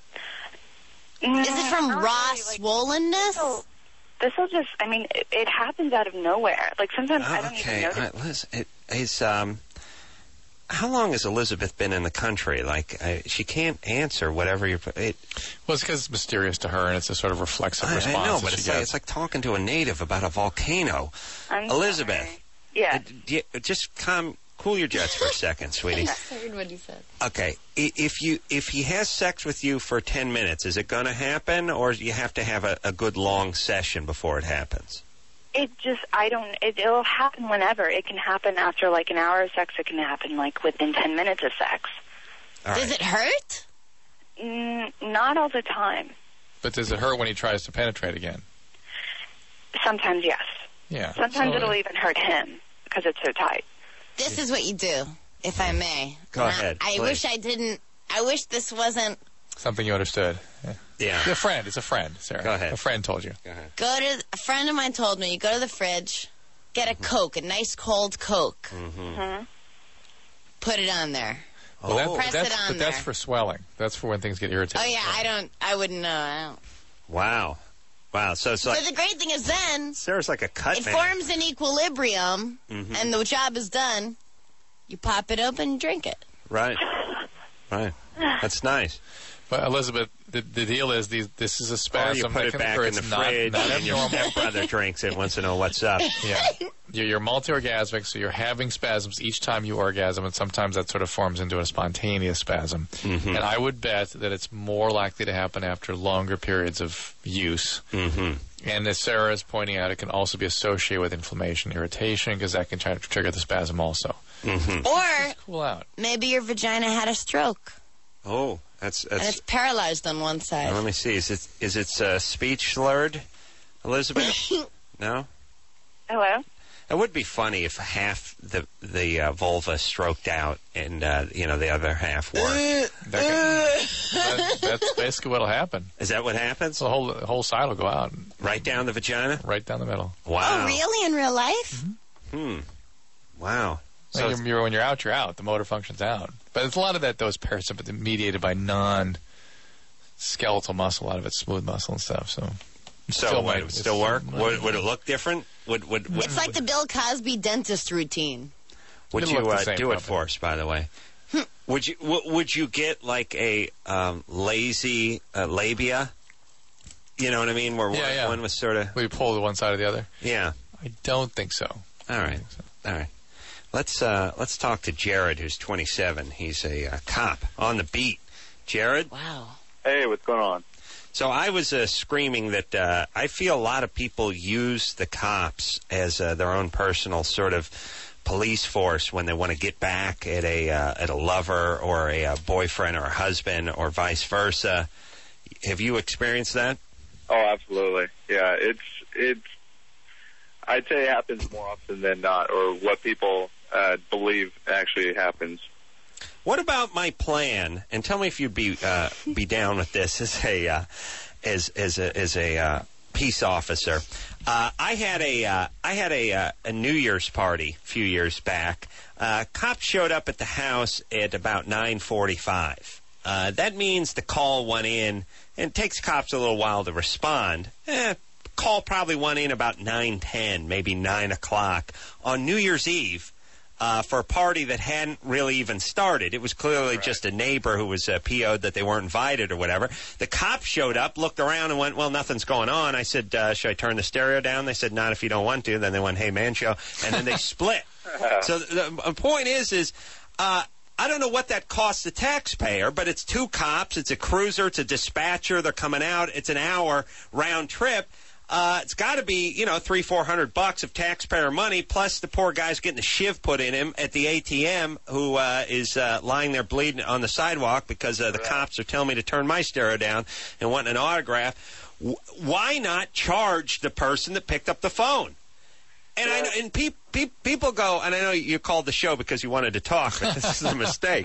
Is it from raw swollenness? This will just, I mean, it happens out of nowhere. Like, sometimes I don't even notice. All right, Liz, how long has Elizabeth been in the country? Like, she can't answer whatever you're... Well, it's because it's mysterious to her, and it's a sort of reflexive response. I know, but it's like talking to a native about a volcano. Elizabeth. Sorry. Yeah. Just cool your jets for a second, sweetie. I heard what he said. Okay, if he has sex with you for 10 minutes, is it going to happen, or you have to have a good long session before it happens? It'll happen whenever. It can happen after like an hour of sex. It can happen like within 10 minutes of sex. Does it hurt? Not all the time. But does it hurt when he tries to penetrate again? Sometimes, yes. Yeah. Sometimes it'll even hurt him because it's so tight. This is what you do, if I may. Go ahead. I wish I didn't. I wish this wasn't... Something you understood. Yeah. A friend. It's a friend, Sarah. Go ahead. A friend told you. Go ahead. A friend of mine told me, you go to the fridge, get a Coke, a nice cold Coke. Mm-hmm. Put it on there. Press it on but that's for swelling. That's for when things get irritated. Oh, yeah, I wouldn't know. Wow. So it's like... But the great thing is then... Sarah's like a cut man. It forms an equilibrium, and the job is done. You pop it open and drink it. Right. That's nice. But Elizabeth, the deal is this is a spasm. Or you put it back in the fridge, and your stepbrother drinks it, wants to know what's up. Yeah. You're multi-orgasmic, so you're having spasms each time you orgasm, and sometimes that sort of forms into a spontaneous spasm. Mm-hmm. And I would bet that it's more likely to happen after longer periods of use. Mm-hmm. And as Sarah is pointing out, it can also be associated with inflammation, irritation, because that can try to trigger the spasm also. Mm-hmm. Or just cool out. Maybe your vagina had a stroke. Oh, that's and it's paralyzed on one side. Let me see. Is it speech slurred, Elizabeth? No. Hello. It would be funny if half the vulva stroked out and the other half were. That's basically what'll happen. Is that what happens? The whole side will go out. Right down the vagina? Right down the middle. Wow. Oh, really? In real life? Mm-hmm. Wow. So when you're out, you're out. The motor function's out. But it's a lot of that, though, is parasympathetic, mediated by non-skeletal muscle. A lot of it's smooth muscle and stuff. So would it still work? Would it look different? It's like the Bill Cosby dentist routine. Would you do it for us, by the way? Would you get like a lazy labia? You know what I mean? Where one was sort of... Will you pull to one side or the other? Yeah. I don't think so. All right. Let's talk to Jared, who's 27. He's a cop on the beat. Jared? Wow. Hey, what's going on? So I was screaming that I feel a lot of people use the cops as their own personal sort of police force when they want to get back at a lover or a boyfriend or a husband or vice versa. Have you experienced that? Oh, absolutely. Yeah, it's I'd say it happens more often than not, or what people believe actually happens. What about my plan? And tell me if you'd be down with this as a peace officer. I had a New Year's party a few years back. Cops showed up at the house at about 9:45. That means the call went in, and it takes cops a little while to respond. Call probably went in about 9:10, maybe 9 o'clock on New Year's Eve. For a party that hadn't really even started. It was clearly just a neighbor who was PO'd that they weren't invited or whatever. The cops showed up, looked around, and went, well, nothing's going on. I said, should I turn the stereo down? They said, not if you don't want to. Then they went, hey, man, show. And then they split. So the point is I don't know what that costs the taxpayer, but it's two cops, it's a cruiser, it's a dispatcher. They're coming out. It's an hour round trip. It's got to be, $300-400 of taxpayer money, plus the poor guy's getting a shiv put in him at the ATM who is lying there bleeding on the sidewalk because the cops are telling me to turn my stereo down and wanting an autograph. Why not charge the person that picked up the phone? And I know, and people go, and I know you called the show because you wanted to talk, but this is a mistake.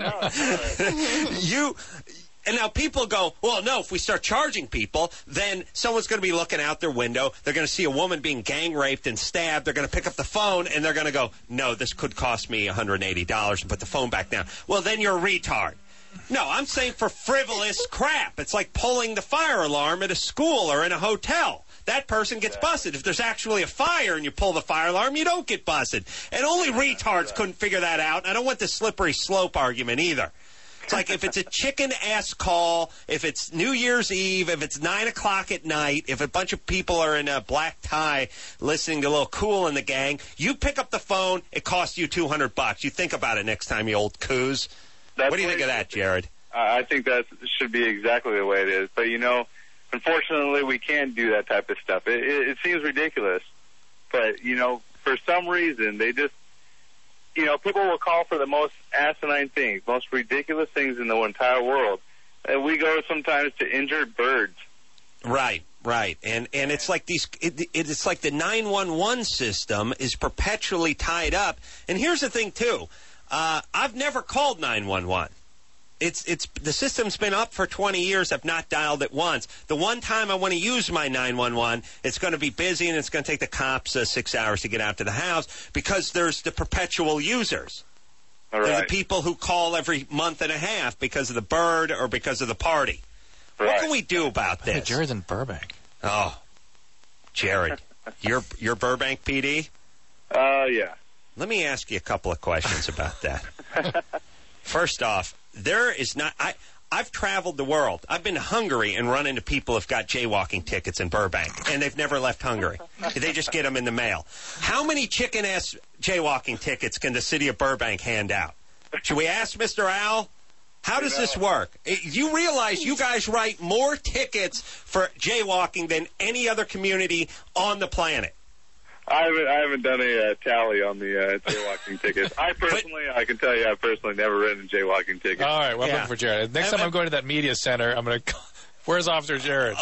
And now people go, well, no, if we start charging people, then someone's going to be looking out their window. They're going to see a woman being gang raped and stabbed. They're going to pick up the phone, and they're going to go, no, this could cost me $180 and put the phone back down. Well, then you're a retard. No, I'm saying for frivolous crap. It's like pulling the fire alarm at a school or in a hotel. That person gets busted. If there's actually a fire and you pull the fire alarm, you don't get busted. And only retards couldn't figure that out. I don't want the slippery slope argument either. It's like if it's a chicken-ass call, if it's New Year's Eve, if it's 9 o'clock at night, if a bunch of people are in a black tie listening to a little Kool and the Gang, you pick up the phone, it costs you $200. You think about it next time, you old coos. What do you think of that, Jared? I think that should be exactly the way it is. But, unfortunately, we can't do that type of stuff. It seems ridiculous. But, for some reason, they just, people will call for the most asinine things, most ridiculous things in the entire world. And we go sometimes to injured birds. Right. And it's like it's like the 911 system is perpetually tied up. And here's the thing, too. I've never called 911. It's the system's been up for 20 years. I've not dialed it once. The one time I want to use my 911, it's going to be busy and it's going to take the cops 6 hours to get out to the house because there's the perpetual users. All right. They're the people who call every month and a half because of the bird or because of the party. Right. What can we do about this? Hey, Jared's in Burbank. Oh, Jared, you're Burbank PD? Yeah. Let me ask you a couple of questions about that. First off, there is not... I've traveled the world. I've been to Hungary and run into people who've got jaywalking tickets in Burbank, and they've never left Hungary. They just get them in the mail. How many chicken-ass jaywalking tickets can the city of Burbank hand out? Should we ask Mr. Al? How does this work? You realize you guys write more tickets for jaywalking than any other community on the planet. I haven't done a tally on the jaywalking tickets. I can tell you, I've personally never written jaywalking tickets. All right, well, I'm looking for Jared. Next time I'm going to that media center, I'm going to. Where's Officer Jared?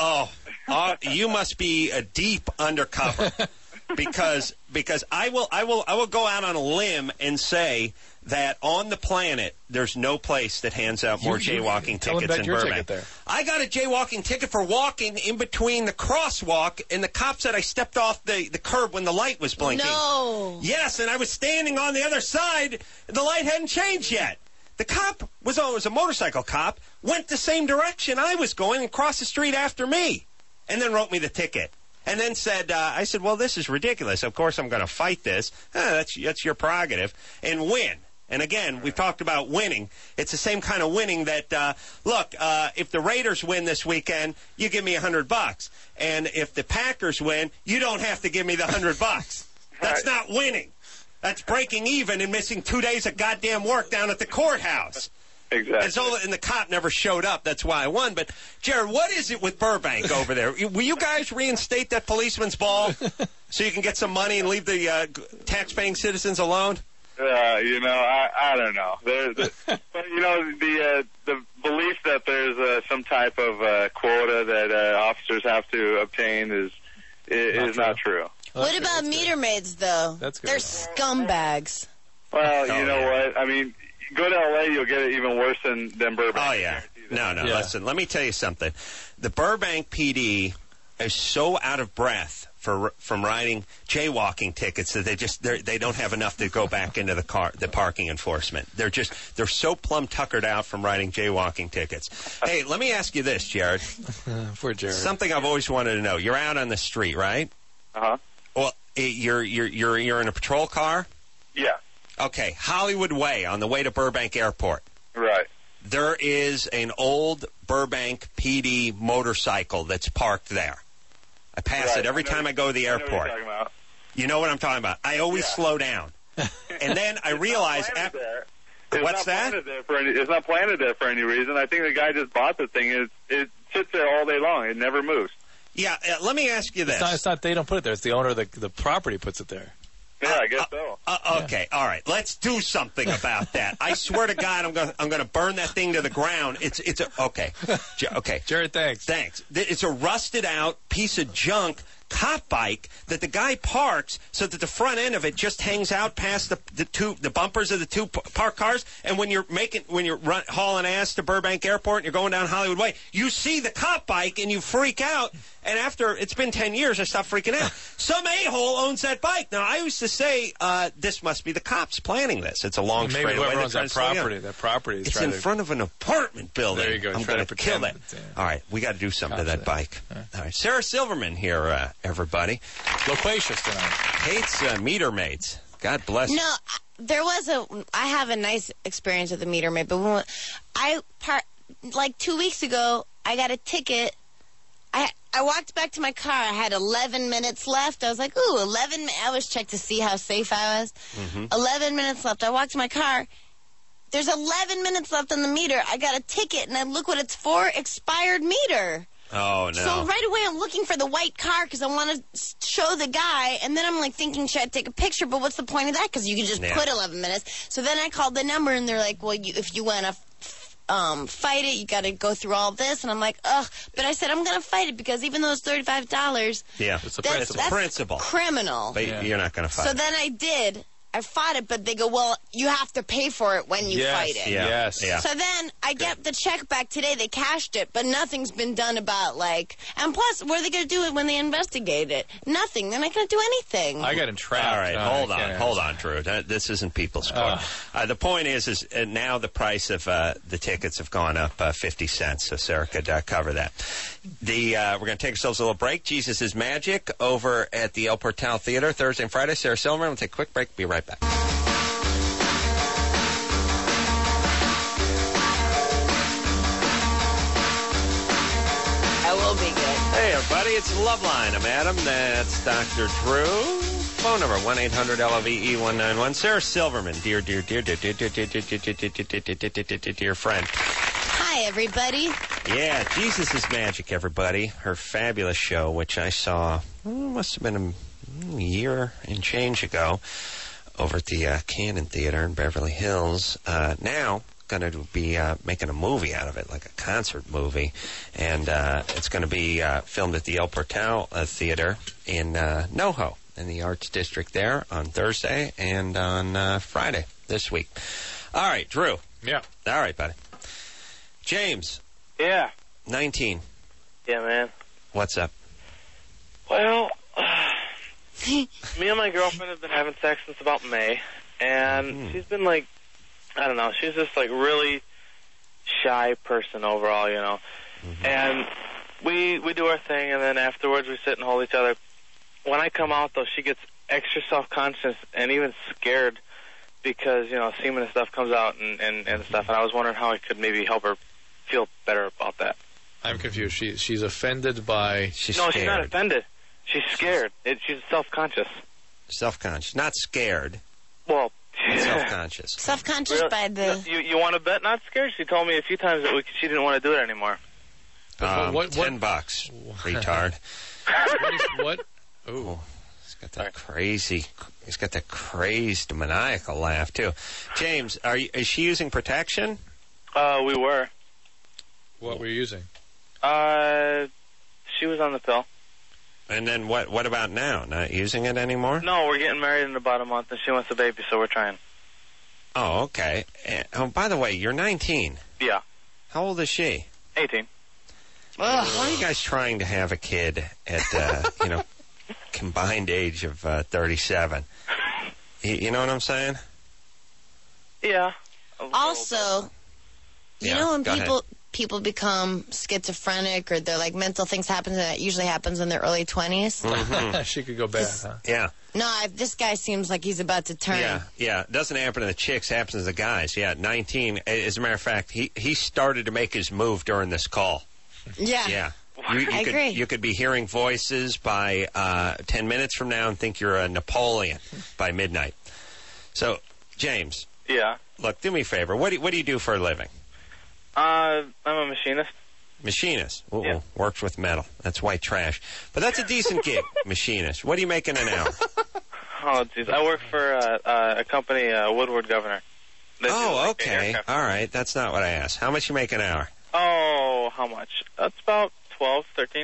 You must be a deep undercover, because I will go out on a limb and say that on the planet there's no place that hands out more jaywalking tickets in Burbank. I got a jaywalking ticket for walking in between the crosswalk, and the cop said I stepped off the curb when the light was blinking. No. Yes, and I was standing on the other side, and the light hadn't changed yet. The cop was a motorcycle cop, went the same direction I was going and crossed the street after me, and then wrote me the ticket. And then said, I said, well, this is ridiculous. Of course I'm going to fight this. That's your prerogative. And win. And again, we've talked about winning. It's the same kind of winning that, look, if the Raiders win this weekend, you give me $100. And if the Packers win, you don't have to give me the $100. That's not winning. That's breaking even and missing 2 days of goddamn work down at the courthouse. Exactly. And the cop never showed up. That's why I won. But, Jared, what is it with Burbank over there? Will you guys reinstate that policeman's ball so you can get some money and leave the taxpaying citizens alone? I don't know. But the belief that there's some type of quota that officers have to obtain is not true. What about meter maids, though? That's good. They're scumbags. Well, you know what? I mean, go to L.A., you'll get it even worse than Burbank. Oh, yeah. No. Yeah. Listen, let me tell you something. The Burbank PD is so out of breath from writing jaywalking tickets that they don't have enough to go back into the parking enforcement. They're so plumb tuckered out from writing jaywalking tickets. Hey, let me ask you this, Jared. Poor Jared. Something I've always wanted to know. You're out on the street, right? Uh-huh. Well, you're in a patrol car? Yeah. Okay, Hollywood Way on the way to Burbank Airport. Right. There is an old Burbank PD motorcycle that's parked there. I pass it every time I go to the airport. You know what I'm talking about. I always slow down. And then I realize... What's that? It's not planted there for any reason. I think the guy just bought the thing. It sits there all day long. It never moves. Yeah, let me ask you this. It's not they don't put it there. It's the owner of the property puts it there. Yeah, I guess so. Okay, all right. Let's do something about that. I swear to God, I'm going to burn that thing to the ground. Okay. Jared, thanks. Thanks. It's a rusted out piece of junk cop bike that the guy parks so that the front end of it just hangs out past the bumpers of the two parked cars. And when you're hauling ass to Burbank Airport and you're going down Hollywood Way, you see the cop bike and you freak out. And after it's been 10 years, I stopped freaking out. Some a-hole owns that bike. Now, I used to say, this must be the cops planning this. It's a long Maybe straightaway. whoever owns that property. It's in front of an apartment building. There you go. I'm going to kill that. All right, we got to do something to that bike. All right, Sarah Silverman here, everybody. Loquacious tonight. Hates meter maids. God bless. No, I have a nice experience with the meter maid, but like 2 weeks ago, I got a ticket. I walked back to my car. I had 11 minutes left. I was like, ooh, 11 minutes. I always check to see how safe I was. 11 minutes left. I walked to my car. There's 11 minutes left on the meter. I got a ticket, and I look what it's for. Expired meter. Oh, no. So right away I'm looking for the white car because I want to show the guy. And then I'm like thinking, should I take a picture? But what's the point of that? Because you can just put 11 minutes. So then I called the number, and they're like, well, if you want to fight it, you got to go through all this. And I'm like, ugh. But I said, I'm going to fight it because even though it's $35, it's a principle. Criminal. But you're not going to fight So it. then I did. I fought it, but they go, well, you have to pay for it when you fight it. Yeah. So then I get the check back today. They cashed it, but nothing's been done about, and plus, what are they going to do when they investigate it? Nothing. They're not going to do anything. I got entrapped. All right, hold on, Drew. This isn't People's Court. The point is now the price of the tickets have gone up 50 cents, so Sarah could cover that. We're going to take ourselves a little break. Jesus is Magic over at the El Portal Theater Thursday and Friday. Sarah Silverman. We'll take a quick break. Be right back. I will be good. Hey, everybody, it's Loveline. I'm Adam. That's Dr. Drew. Phone number 1-800-LOVE-191. Sarah Silverman, dear friend. Hi, everybody. Yeah, Jesus is Magic, everybody. Her fabulous show, which I saw, must have been a year and change ago, over at the Cannon Theater in Beverly Hills. Now, going to be making a movie out of it, like a concert movie. And it's going to be filmed at the El Portal Theater in NoHo, in the Arts District there, on Thursday and on Friday this week. All right, Drew. Yeah. All right, buddy. James. Yeah. 19. Yeah, man. What's up? Well, me and my girlfriend have been having sex since about May, and she's been like, I don't know, she's just like really shy person overall, you know. And we do our thing, and then afterwards we sit and hold each other. When I come out, though, she gets extra self-conscious and even scared because, you know, semen and stuff comes out and stuff, and I was wondering how I could maybe help her feel better about that. I'm confused. She's offended by... She's no, scared. she's not offended. She's scared. She's self-conscious. Self-conscious. Not scared. Well... Self-conscious. Self-conscious by the... You want to bet not scared? She told me a few times that she didn't want to do it anymore. $10, retard. What? Ooh. He's got that crazed maniacal laugh, too. James, is she using protection? We were. What were you using? She was on the pill. And then what about now? Not using it anymore? No, we're getting married in about a month, and she wants a baby, so we're trying. Oh, okay. Oh, by the way, you're 19. Yeah. How old is she? 18. Why are you guys trying to have a kid at, combined age of 37? You know what I'm saying? Yeah. Also, you know when people become schizophrenic or they're like mental things happen, that usually happens in their early 20s. She could go bad, huh? Yeah. No, this guy seems like he's about to turn. Yeah. It doesn't happen to the chicks, it happens to the guys. Yeah, 19. As a matter of fact, he started to make his move during this call. Yeah. Yeah. I agree. You could be hearing voices by 10 minutes from now and think you're a Napoleon by midnight. So, James. Yeah. Look, do me a favor. What do you do for a living? I'm a machinist. Machinist. Ooh, yeah. Works with metal. That's white trash. But that's a decent gig, machinist. What are you making an hour? Oh, jeez. I work for a company, Woodward Governor. Okay. All right. That's not what I asked. How much you make an hour? Oh, how much? That's about 12, 13.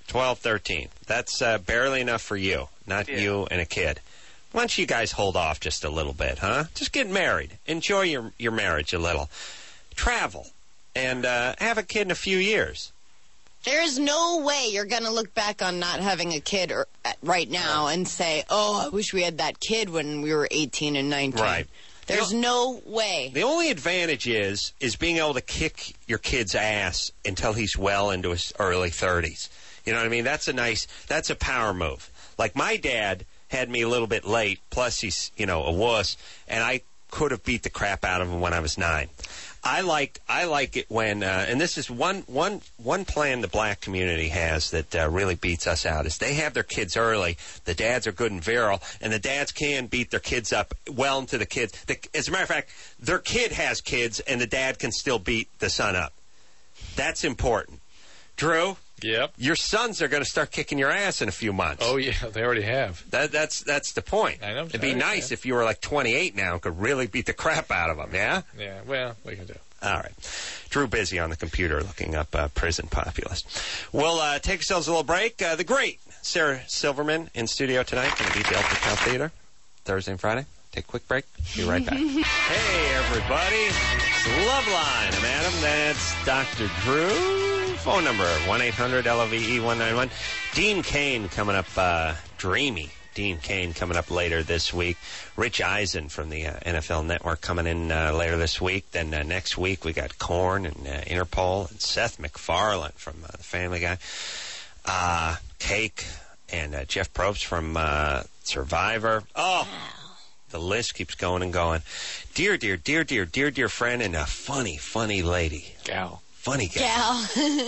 12, 13. That's barely enough for you, not you and a kid. Why don't you guys hold off just a little bit, huh? Just get married. Enjoy your marriage a little. Travel. And have a kid in a few years. There's no way you're going to look back on not having a kid right now and say, oh, I wish we had that kid when we were 18 and 19. Right. There's no way. The only advantage is being able to kick your kid's ass until he's well into his early 30s. You know what I mean? That's a power move. Like my dad had me a little bit late, plus he's, a wuss, and I could have beat the crap out of him when I was 9. I like it when, and this is one plan the black community has that really beats us out, is they have their kids early. The dads are good and virile, and the dads can beat their kids up well into the kids. As a matter of fact, their kid has kids, and the dad can still beat the son up. That's important. Drew? Yep. Your sons are going to start kicking your ass in a few months. Oh, yeah, they already have. That's the point. I know. It'd be nice if you were like 28 now and could really beat the crap out of them, yeah? Yeah, well, what can do? All right. Drew busy on the computer looking up prison populace. We'll take ourselves a little break. The great Sarah Silverman in studio tonight. Going to be at the Alpha Town Theater Thursday and Friday. Take a quick break. Be right back. Hey, everybody. It's Loveline. I'm Adam. That's Dr. Drew. Phone number, 1-800-LOVE-191. Dean Cain coming up, Dreamy. Dean Cain coming up later this week. Rich Eisen from the NFL Network coming in later this week. Then next week we got Korn and Interpol and Seth MacFarlane from The Family Guy. Cake and Jeff Probst from Survivor. Oh, the list keeps going and going. Dear friend and a funny lady. Gal. Funny gal.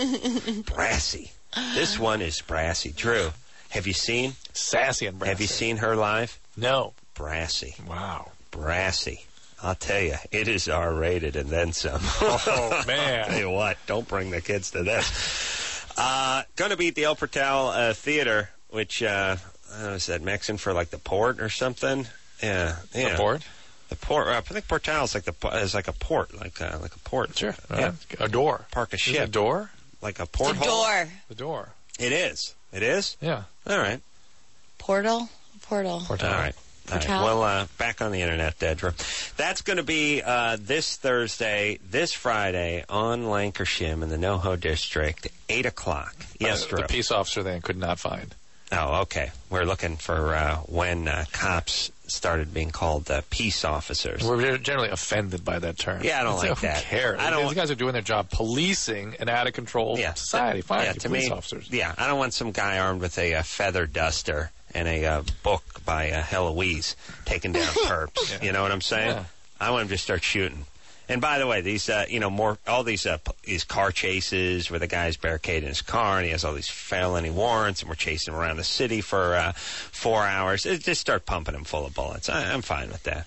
Brassy. This one is brassy. Drew, have you seen? Sassy and brassy. Have you seen her live? No. Brassy. Wow. Brassy. I'll tell you, it is R-rated and then some. Oh, man. I'll tell you what, don't bring the kids to this. Going to be at the El Portal Theater, which, is that Mexican for like the port or something? Yeah. The port? The port. I think Portal is like a port, like a port. Sure. Yeah. A door. Park a ship. Is it a door? Like a porthole. The door. The door. It is. It is? Yeah. All right. Portal. All right. Well, back on the internet, Drew. That's going to be this Thursday, this Friday on Lancashire in the NoHo District, 8 o'clock. Yes, Drew. The peace officer then could not find. Oh, okay. We're looking for when cops started being called peace officers. We're generally offended by that term. Yeah, I don't like that. Who cares? These guys are doing their job policing an out-of-control society. Fine, police officers. Yeah, I don't want some guy armed with a feather duster and a book by Heloise taking down perps. Yeah. You know what I'm saying? Yeah. I want him to start shooting. And by the way, these all these car chases where the guy's barricaded in his car and he has all these felony warrants and we're chasing him around the city for 4 hours. Just start pumping him full of bullets. I'm fine with that.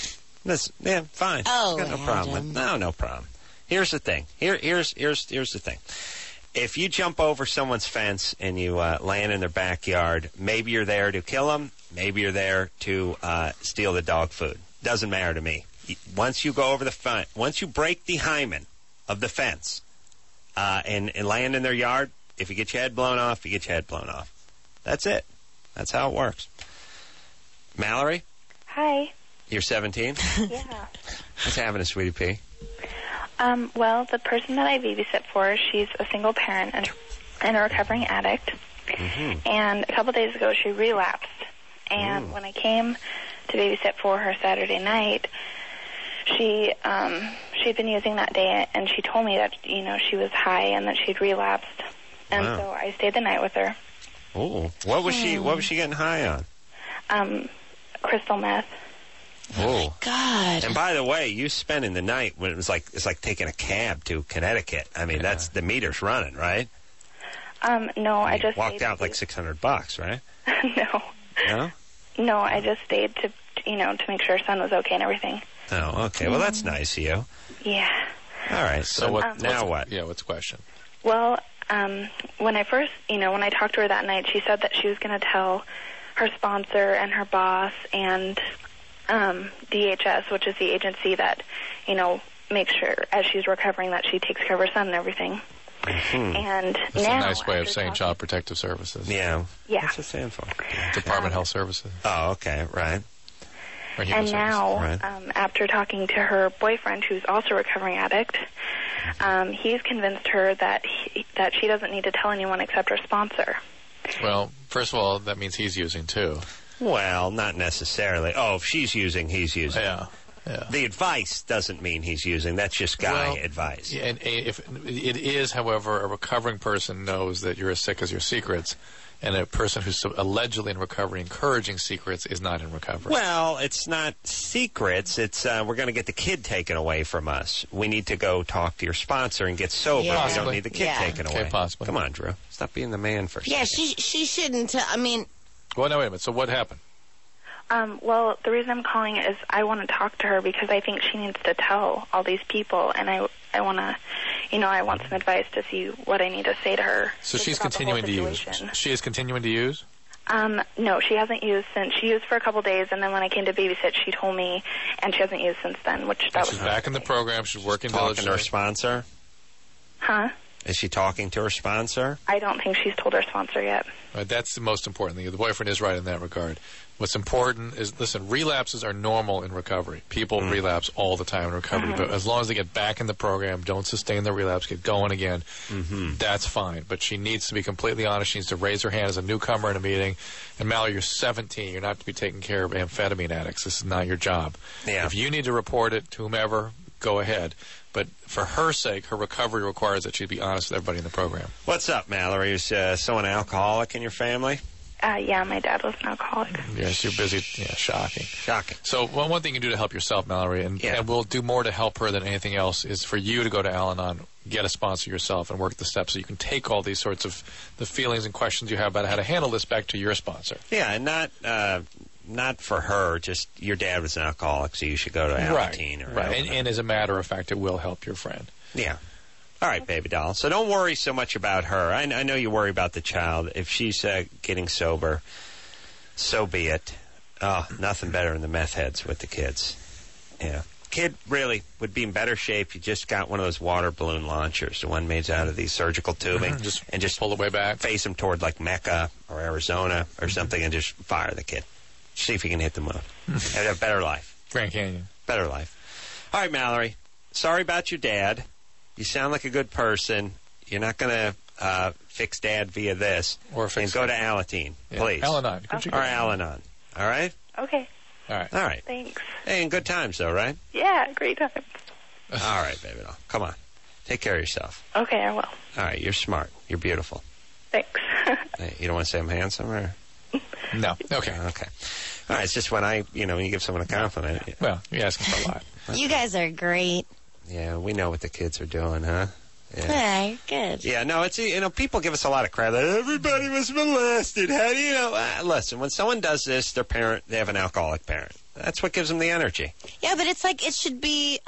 Fine. Oh, got no problem. No problem. Here's the thing. Here's the thing. If you jump over someone's fence and you land in their backyard, maybe you're there to kill them. Maybe you're there to steal the dog food. Doesn't matter to me. Once you go over the fence, once you break the hymen of the fence and land in their yard, if you get your head blown off, you get your head blown off. That's it. That's how it works. Mallory? Hi. You're 17? Yeah. What's happening, sweetie pea? Well, the person that I babysit for, she's a single parent and a recovering addict. Mm-hmm. And a couple days ago, she relapsed. And when I came to babysit for her Saturday night, she'd been using that day, and she told me that, she was high and that she'd relapsed. And so I stayed the night with her. Oh, what was she getting high on? Crystal meth. Oh God! And by the way, you spending the night when it's like taking a cab to Connecticut. I mean, that's the meter's running, right? No, I just walked out like $600, right? No. No, I just stayed to make sure son was okay and everything. Oh, okay. Well, that's nice of you. Yeah. All right. So what? Yeah. What's the question? Well, when I first, when I talked to her that night, she said that she was going to tell her sponsor and her boss and DHS, which is the agency that, makes sure as she's recovering that she takes care of her son and everything. And That's now, a nice way of after saying talking- Child Protective Services. Yeah. Yeah. What's it stand for? Department of Health Services. Oh, okay, right. Or Human And now, Right. after talking to her boyfriend, who's also a recovering addict, he's convinced her that she doesn't need to tell anyone except her sponsor. Well, first of all, that means he's using too. Well, not necessarily. Oh, if she's using, he's using. Yeah. Yeah. The advice doesn't mean he's using. That's just guy advice. Yeah, and if it is, however, a recovering person knows that you're as sick as your secrets, and a person who's allegedly in recovery encouraging secrets is not in recovery. Well, it's not secrets. It's we're going to get the kid taken away from us. We need to go talk to your sponsor and get sober. Yeah. We don't need the kid taken Okay, away. possibly. Come on, Drew. Stop being the man for a Yeah, second. she shouldn't. I mean, Well, no, wait a minute. So what happened? Well, the reason I'm calling is I want to talk to her because I think she needs to tell all these people, and I want to, I want some advice to see what I need to say to her. So just she's about the whole continuing to use. situation. She is continuing to use? No, she hasn't used since. She used for a couple days, and then when I came to babysit, she told me, and she hasn't used since then, which that She's was back in the program. She's working Talking to her diligently. sponsor? Huh? Is she talking to her sponsor? I don't think she's told her sponsor yet. Right, that's the most important thing. The boyfriend is right in that regard. What's important is, listen, relapses are normal in recovery. People relapse all the time in recovery, but as long as they get back in the program, don't sustain the relapse, get going again, that's fine. But she needs to be completely honest. She needs to raise her hand as a newcomer in a meeting. And Mallory, you're 17. You're not to be taking care of amphetamine addicts. This is not your job. Yeah. If you need to report it to whomever, go ahead. But for her sake, her recovery requires that she be honest with everybody in the program. What's up, Mallory? Is someone alcoholic in your family? Yeah, my dad was an alcoholic. Yes, you're busy. Yeah, shocking. Shocking. So one thing you can do to help yourself, Mallory, and we'll do more to help her than anything else, is for you to go to Al-Anon, get a sponsor yourself, and work the steps so you can take all these sorts of the feelings and questions you have about how to handle this back to your sponsor. Yeah, and not for her. Just your dad was an alcoholic, so you should go to Alateen. Right. And as a matter of fact, it will help your friend. Yeah. All right, baby doll. So don't worry so much about her. I know you worry about the child. If she's getting sober, so be it. Oh, nothing better than the meth heads with the kids. Yeah. Kid really would be in better shape. You just got one of those water balloon launchers, the one made out of these surgical tubing. And just pull it way back. Face him toward like Mecca or Arizona or something and just fire the kid. See if you can hit the moon. And have a better life. Grand Canyon. Better life. All right, Mallory. Sorry about your dad. You sound like a good person. You're not going to fix Dad via this. Or fix and go to Alateen, please. Al-Anon. Okay. Or Al-Anon. All right? Okay, All right. All right. thanks. Hey, and good times, though, right? Yeah, great time. All right, baby doll. Come on. Take care of yourself. Okay, I will. All right, you're smart. You're beautiful. Thanks. Hey, you don't want to say I'm handsome, or? No. Okay. Okay. All right, it's just when when you give someone a compliment. Well, you're asking for a lot. you guys are great. Yeah, we know what the kids are doing, huh? Yeah. Yeah, you're good. Yeah, no, it's, people give us a lot of crap. Like, everybody was molested. How do you know? Listen, when someone does this, their parent, they have an alcoholic parent. That's what gives them the energy. Yeah, but it's like it should be,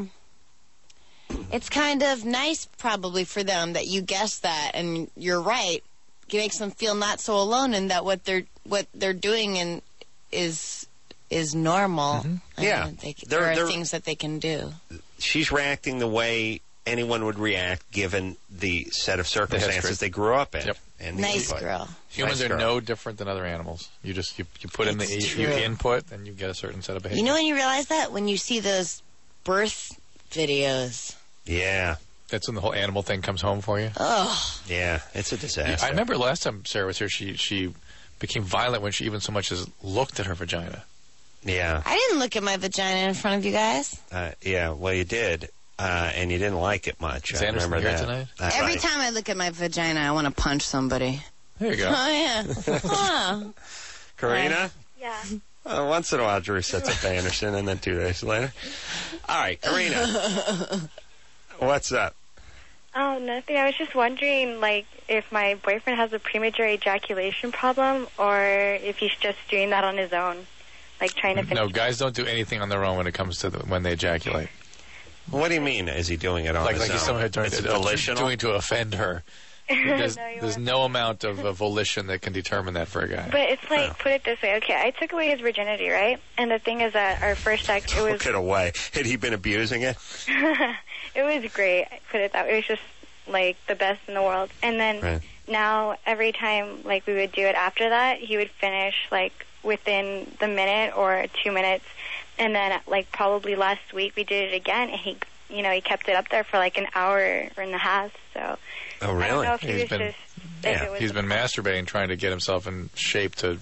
it's kind of nice probably for them that you guessed that, and you're right. It makes them feel not so alone in that what they're doing is normal. Yeah. There are things that they can do. She's reacting the way anyone would react given the set of circumstances they grew up in. Yep. And the Nice input. girl. Humans Nice are girl. no different than other animals. You just you put in It's you true. input and you get a certain set of behavior. You know when you realize that? When you see those birth videos. Yeah. That's when the whole animal thing comes home for you. Oh. Yeah, it's a disaster. I remember last time Sarah was here, she became violent when she even so much as looked at her vagina. Yeah. I didn't look at my vagina in front of you guys. Yeah, well, you did. And you didn't like it much. Is I Anderson remember here that. tonight? That's Every right. time I look at my vagina, I want to punch somebody. There you go. Oh, yeah. Oh. Karina? Yeah. Once in a while, Drew sets up Anderson, and then 2 days later. All right, Karina. What's up? Oh, nothing. I was just wondering, if my boyfriend has a premature ejaculation problem, or if he's just doing that on his own, trying to finish. No, guys don't do anything on their own when it comes to when they ejaculate. What do you mean? Is he doing it on Like his he's own? somehow doing It's volitional? doing to offend her. There's, No, you there's won't. no amount of volition that can determine that for a guy. But it's put it this way. Okay, I took away his virginity, right? And the thing is that our first sex, it was Took it away. Had he been abusing it? it was great. Put it that way. It was just like the best in the world. And then now every time like we would do it after that, he would finish like within the minute or 2 minutes. And then like probably last week we did it again, and he kept it up there for like an hour and a half. So oh, really? I don't know if he was He's been masturbating, trying to get himself in shape to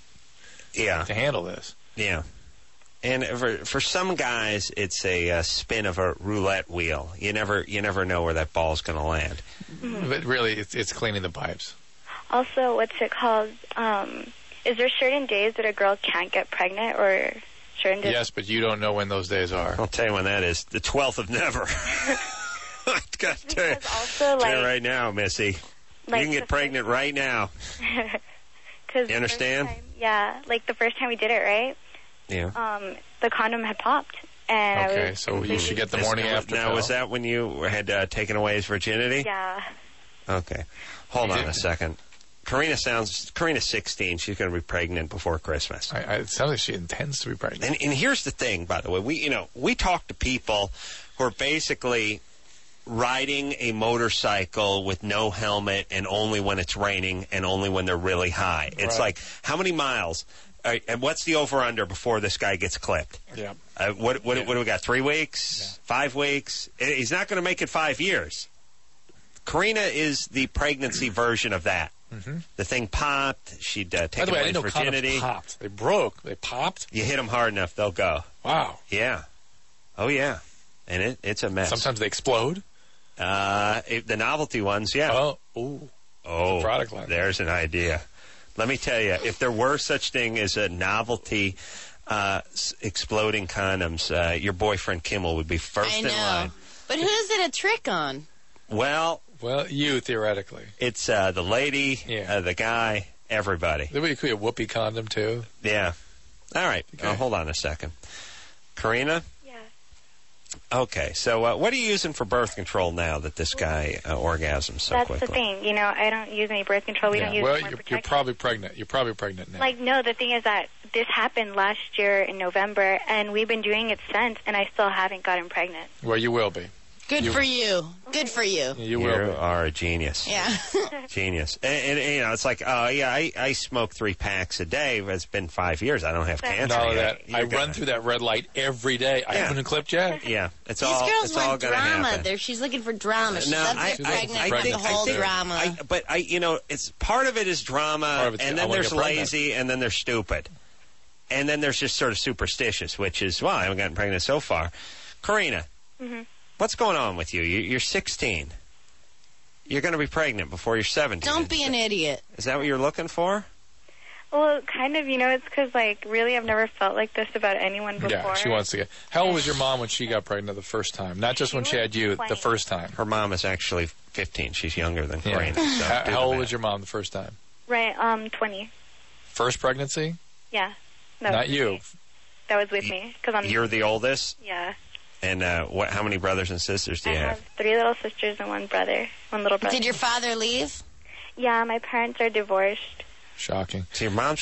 handle this. Yeah. And for some guys, it's a spin of a roulette wheel. You never know where that ball's going to land. Mm-hmm. But really, it's cleaning the pipes. Also, what's it called? Is there certain days that a girl can't get pregnant, or certain days? Yes, but you don't know when those days are. I'll tell you when that is. The 12th of never. I got to tell you, right now, Missy. Like you can get pregnant right now. You understand? Like the first time we did it, right? Yeah. The condom had popped. And okay, so you should get the morning after. Now, was that when you had taken away his virginity? Yeah. Okay. Hold on a second. Karina's 16. She's going to be pregnant before Christmas. It sounds like she intends to be pregnant. And here's the thing, by the way. We talk to people who are basically riding a motorcycle with no helmet and only when it's raining and only when they're really high. It's like, how many miles? And what's the over-under before this guy gets clipped? Yeah. What do we got, 3 weeks? Yeah. 5 weeks? He's not going to make it 5 years. Karina is the pregnancy version of that. Mm-hmm. The thing popped. She'd taken away his virginity. Popped. They broke. They popped. You hit them hard enough, they'll go. Wow. Yeah. Oh, yeah. And it's a mess. Sometimes they explode. The novelty ones, yeah. Oh. Ooh. Oh. The product line. There's an idea. Let me tell you, if there were such thing as a novelty exploding condoms, your boyfriend Kimmel would be first in line. But who's it a trick on? Well, you, theoretically. It's the lady, the guy, everybody. There could be a whoopee condom, too. Yeah. All right. Okay. Hold on a second. Karina? Yeah. Okay. So what are you using for birth control now that this guy orgasms so quickly? That's the thing. I don't use any birth control. We don't use any protection. You're probably pregnant. You're probably pregnant now. No, the thing is that this happened last year in November, and we've been doing it since, and I still haven't gotten pregnant. Well, you will be. Good for you. Good for you. You are a genius. Yeah. Genius. And it's like, I smoke 3 packs a day. It's been 5 years. I don't have cancer. I run through that red light every day. I haven't clipped yet. Yeah. These girls want drama. She's looking for drama. She's pregnant the whole drama. It's part of it is drama, and then there's lazy, and then there's stupid. And then there's just sort of superstitious, which is, I haven't gotten pregnant so far. Karina. Mm-hmm. What's going on with you? You're 16. You're going to be pregnant before you're 17. Don't be an idiot. Is that what you're looking for? Well, kind of. It's because, really, I've never felt like this about anyone before. Yeah, she wants to get... How old was your mom when she got pregnant the first time? Not just when she had you, 20. the first time. Her mom is actually 15. She's younger than Karina. So how old was your mom the first time? Right, 20. First pregnancy? Yeah. Not you. That was with me. You're the oldest? Yeah. And how many brothers and sisters do you have? I have 3 little sisters and 1 little brother. Did your father leave? Yeah, my parents are divorced. Shocking. So your mom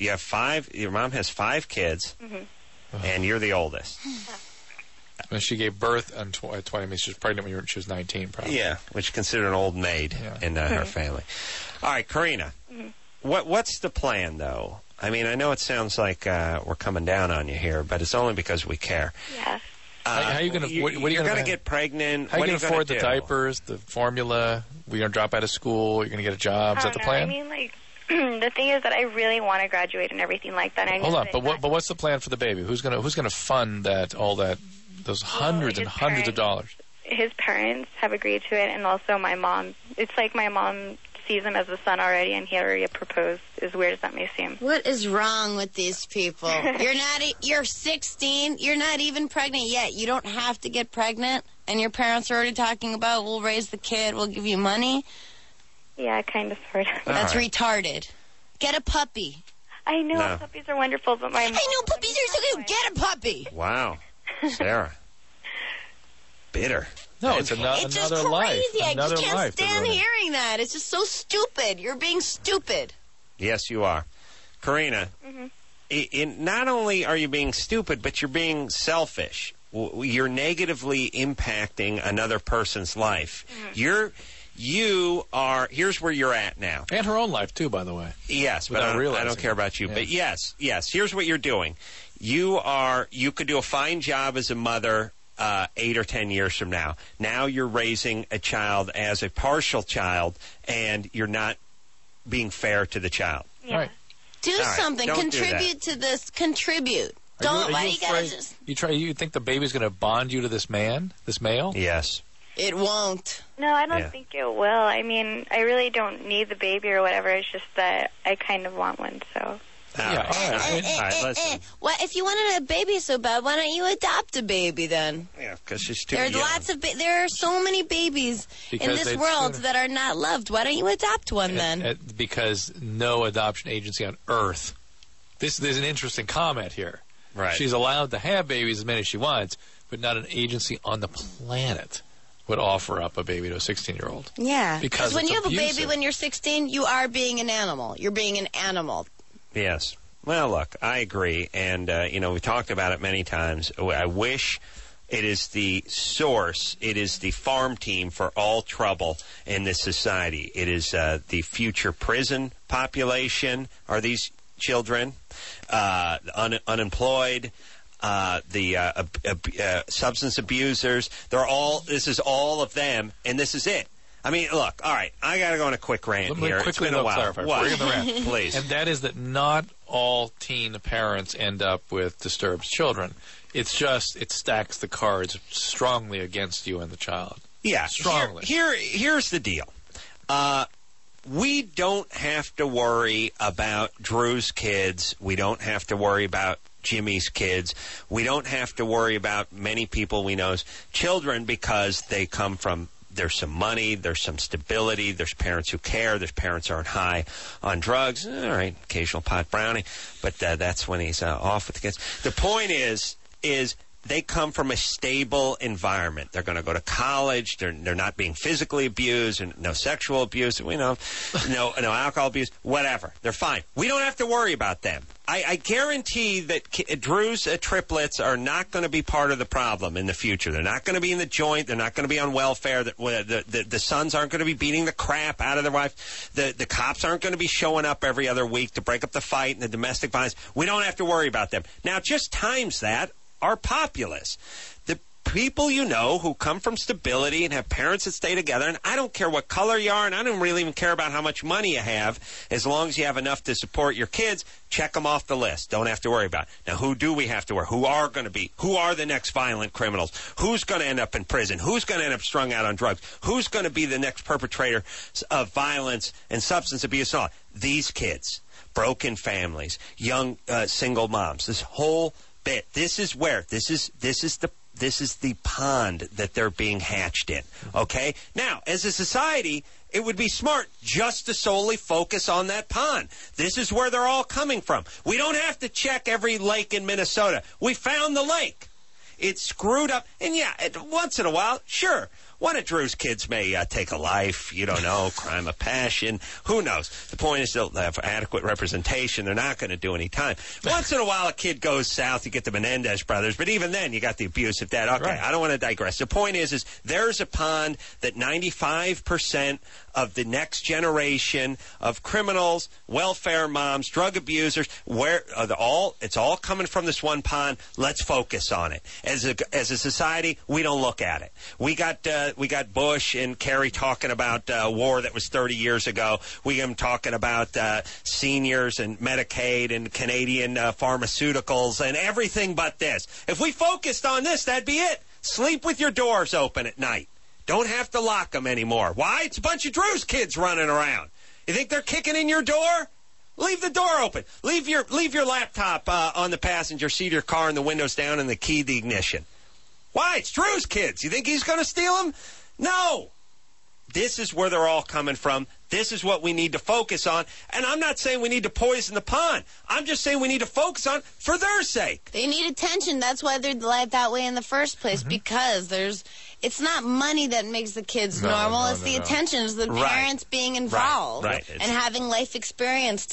has 5 kids, and you're the oldest. When she gave birth at 20, I mean, she was pregnant when she was 19, probably. Yeah, which is considered an old maid in her family. All right, Karina, what's the plan, though? I mean, I know it sounds like we're coming down on you here, but it's only because we care. Yeah. How are you going to? What are you going to get pregnant? How are you going to afford the diapers, the formula? We're going to drop out of school. You're going to get a job. Is that the plan? I mean, the thing is that I really want to graduate and everything like that. Hold on, but what's the plan for the baby? Who's going to fund those hundreds and hundreds of dollars? His parents have agreed to it, and also my mom. It's like my mom sees him as a son already, and he already proposed, as weird as that may seem. What is wrong with these people? You're 16. You're not even pregnant yet. You don't have to get pregnant, and your parents are already talking about, we'll raise the kid, we'll give you money. Yeah, kind of, sort of. That's retarded. Get a puppy. I know, puppies are wonderful, but I know puppies are so good. Get a puppy. Wow. Sarah. Bitter. No, it's another just life. Crazy. I another just can't life stand hearing that. It's just so stupid. You're being stupid. Yes, you are. Karina, not only are you being stupid, but you're being selfish. you're negatively impacting another person's life. You are, here's where you're at now. And her own life, too, by the way. Yes, but I don't care about you. Yeah. But yes, here's what you're doing. You could do a fine job as a mother 8 or 10 years from now. Now you're raising a child as a partial child, and you're not being fair to the child. Yeah. Right. Do something. Don't Contribute to this. Contribute. You think the baby's going to bond you to this male? Yes. It won't. No, I don't think it will. I mean, I really don't need the baby or whatever. It's just that I kind of want one, so. All right, listen. Well, if you wanted a baby so bad, why don't you adopt a baby then? Yeah, because she's too young. There are so many babies in this world that are not loved. Why don't you adopt one then? Because no adoption agency on Earth. There's an interesting comment here. Right. She's allowed to have babies as many as she wants, but not an agency on the planet would offer up a baby to a 16-year-old. Yeah. Because when you have abusive. a baby when you're 16, you are being an animal. You're being an animal. Yes. Well, look, I agree. And, we talked about it many times. I wish it is the source. It is the farm team for all trouble in this society. It is the future prison population are these children, unemployed, the substance abusers. This is all of them, and this is it. I mean, look, all right, I got to go on a quick rant here. Quickly, it's been a while. Clarify. Bring in the rant. Please. And that is that not all teen parents end up with disturbed children. It's just it stacks the cards strongly against you and the child. Yeah. Strongly. Here's the deal. We don't have to worry about Drew's kids. We don't have to worry about Jimmy's kids. We don't have to worry about many people we know's children because they come from, there's some money, there's some stability, there's parents who care, there's parents aren't high on drugs. All right, occasional pot brownie, but that's when he's off with the kids. The point is they come from a stable environment. They're going to go to college. They're not being physically abused, and no sexual abuse. No alcohol abuse. Whatever. They're fine. We don't have to worry about them. I guarantee that Drew's triplets are not going to be part of the problem in the future. They're not going to be in the joint. They're not going to be on welfare. The sons aren't going to be beating the crap out of their wife. The cops aren't going to be showing up every other week to break up the fight and the domestic violence. We don't have to worry about them. Now, just times that. Our populace, the people you know who come from stability and have parents that stay together, and I don't care what color you are, and I don't really even care about how much money you have, as long as you have enough to support your kids, check them off the list. Don't have to worry about it. Now, who do we have to worry? Who are the next violent criminals? Who's going to end up in prison? Who's going to end up strung out on drugs? Who's going to be the next perpetrator of violence and substance abuse? And all? These kids, broken families, young single moms, this whole bit. This is the pond that they're being hatched in. Okay? Now, as a society, it would be smart just to solely focus on that pond. This is where they're all coming from. We don't have to check every lake in Minnesota. We found the lake. It's screwed up. And once in a while, sure, one of Drew's kids may take a life. You don't know. Crime of passion. Who knows? The point is they'll have adequate representation. They're not going to do any time. Once in a while, a kid goes south. You get the Menendez brothers. But even then, you got the abusive dad. Okay, right. I don't want to digress. The point is there's a pond that 95% of the next generation of criminals, welfare moms, drug abusers, it's all coming from this one pond. Let's focus on it. As a society, we don't look at it. We got Bush and Kerry talking about war that was 30 years ago. We got them talking about seniors and Medicaid and Canadian pharmaceuticals and everything but this. If we focused on this, that'd be it. Sleep with your doors open at night. Don't have to lock them anymore. Why? It's a bunch of Drew's kids running around. You think they're kicking in your door? Leave the door open. Leave your laptop on the passenger seat of your car and the windows down and the key to the ignition. Why? It's Drew's kids. You think he's going to steal them? No. This is where they're all coming from. This is what we need to focus on. And I'm not saying we need to poison the pond. I'm just saying we need to focus on for their sake. They need attention. That's why they're led that way in the first place, because it's not money that makes the kids normal. It's the attention. It's the parents being involved and having life experience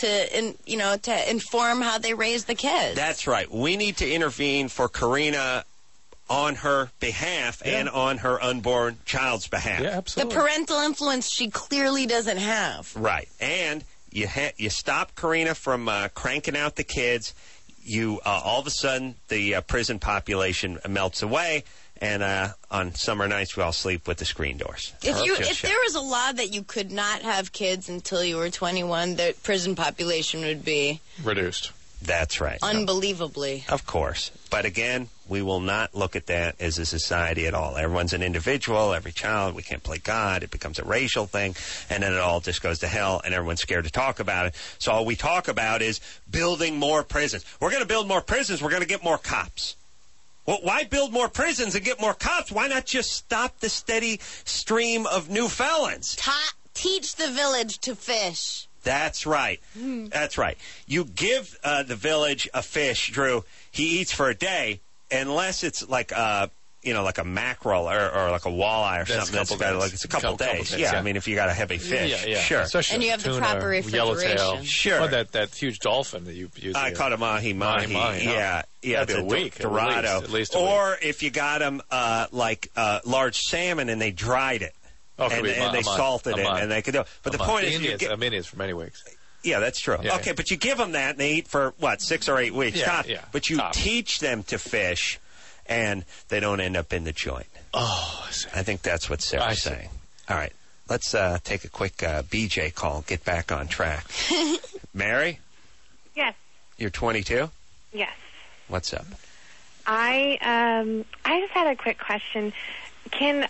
to inform how they raise the kids. That's right. We need to intervene for Karina on her behalf and on her unborn child's behalf. Yeah, The absolutely. parental influence she clearly doesn't have. Right. And you stop Karina from cranking out the kids. You all of a sudden, the prison population melts away. And on summer nights, we all sleep with the screen doors. If there was a law that you could not have kids until you were 21, the prison population would be Reduced. That's right. unbelievably. Of course. But again, we will not look at that as a society at all. Everyone's an individual, every child. We can't play God. It becomes a racial thing. And then it all just goes to hell, and everyone's scared to talk about it. So all we talk about is building more prisons. We're going to build more prisons. We're going to get more cops. Well, why build more prisons and get more cops? Why not just stop the steady stream of new felons? Teach the village to fish. That's right. That's right. You give the village a fish, Drew. He eats for a day, unless it's like like a mackerel or like a walleye or something. That's got like it's a couple days. Yeah, I mean, if you got a heavy fish, sure. Especially And you have the proper refrigeration. Yellowtail. Sure. Or that huge dolphin that you use. I caught a mahi-mahi. Yeah, That'd it's be a week, Dorado. at least a or if you got them large salmon and they dried it. Oh, and they salted it, and they could do it. But the point is, Indians for many weeks. Yeah, that's true. Yeah, okay, but you give them that, and they eat for, 6 or 8 weeks. But you teach them to fish, and they don't end up in the joint. Oh, I think that's what Sarah's saying. All right, let's take a quick BJ call, get back on track. Mary? Yes. You're 22? Yes. What's up? I just had a quick question. Can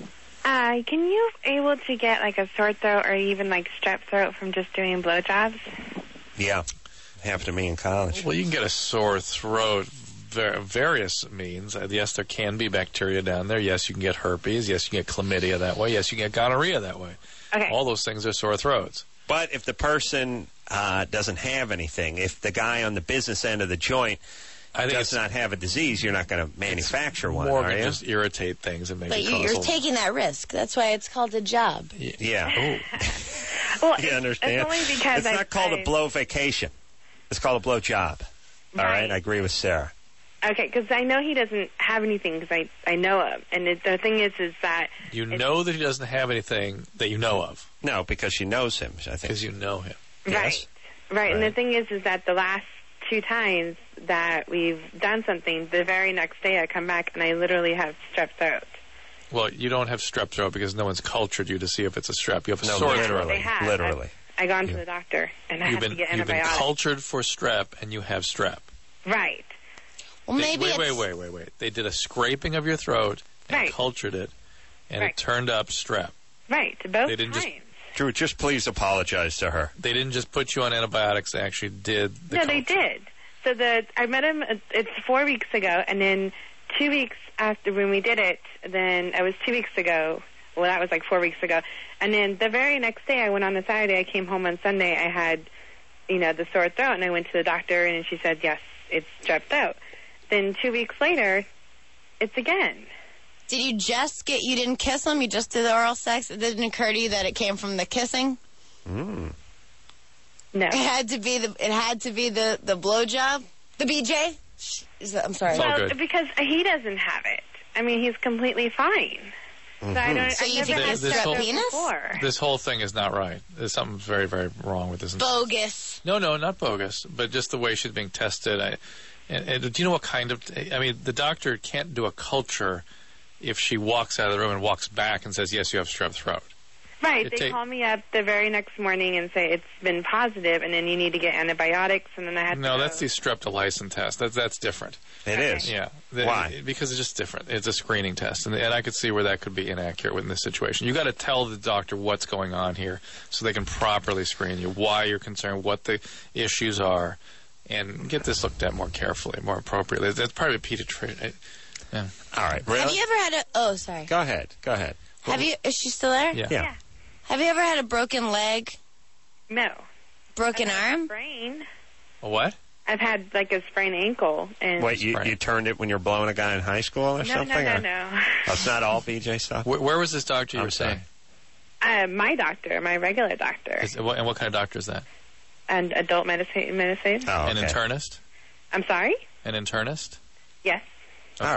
you able to get like a sore throat or even like strep throat from just doing blowjobs? Yeah, happened to me in college. Well, you can get a sore throat various means. Yes, there can be bacteria down there. Yes, you can get herpes. Yes, you can get chlamydia that way. Yes, you can get gonorrhea that way. Okay. All those things are sore throats. But if the person doesn't have anything, if the guy on the business end of the joint does not have a disease, you're not going to manufacture one, more are you? just irritate things and make But it cause you're taking that risk. That's why it's called a job. Yeah. Well, You understand? It's only because it's not called a blow vacation. It's called a blow job. All right? I agree with Sarah. Okay, because I know he doesn't have anything because I know him. And the thing is that... You know that he doesn't have anything that you know of. No, because she knows him, I think. Because you know him. Right. Right, and the thing is that the last 2 times that we've done something, the very next day I come back and I literally have strep throat. Well, you don't have strep throat because no one's cultured you to see if it's a strep. You have a sore throat. They have. Literally. I gone to the doctor and I have to get You've been antibiotics. cultured for strep and you have strep. Right. Well, maybe Wait. They did a scraping of your throat and cultured it, and it turned up strep. Right, both They didn't times. Drew, just please apologize to her. They didn't just put you on antibiotics. They actually did the No, they did. So I met him, it's 4 weeks ago, and then 2 weeks after when we did it, then it was 2 weeks ago. Well, that was like 4 weeks ago. And then the very next day, I went on the Saturday, I came home on Sunday, I had, the sore throat, and I went to the doctor, and she said, yes, it's strep throat. Then 2 weeks later, it's again. Did you you didn't kiss him? You just did the oral sex? It didn't occur to you that it came from the kissing? No. It had to be the blowjob? The BJ? I'm sorry. Well, because he doesn't have it. I mean, he's completely fine. So I don't. So you I've never think had it's strep penis? before. This whole thing is not right. There's something very, very wrong with this. Bogus. No, not bogus, but just the way she's being tested. And do you know what kind of... I mean, the doctor can't do a culture if she walks out of the room and walks back and says, yes, you have strep throat. Right. They call me up the very next morning and say it's been positive, and then you need to get antibiotics, and then I have to No, go. that's the streptolysin test. That's different. It is? Yeah. Why? Because it's just different. It's a screening test, and I could see where that could be inaccurate in this situation. You got to tell the doctor what's going on here so they can properly screen you, why you're concerned, what the issues are, and get this looked at more carefully, more appropriately. That's part of a pediatrician. Yeah. All right. Really? Have you ever had oh, sorry. Go ahead. Is she still there? Yeah. Have you ever had a broken leg? No. Broken I've had arm? a sprain. A what? I've had like a sprained ankle. And Wait, you turned it when you were blowing a guy in high school or something? No. Oh, it's not all BJ stuff? Where was this doctor you were saying? My doctor, my regular doctor. And what kind of doctor is that? And adult medicine. Oh, okay. An internist? I'm sorry? An internist? Yes. All right.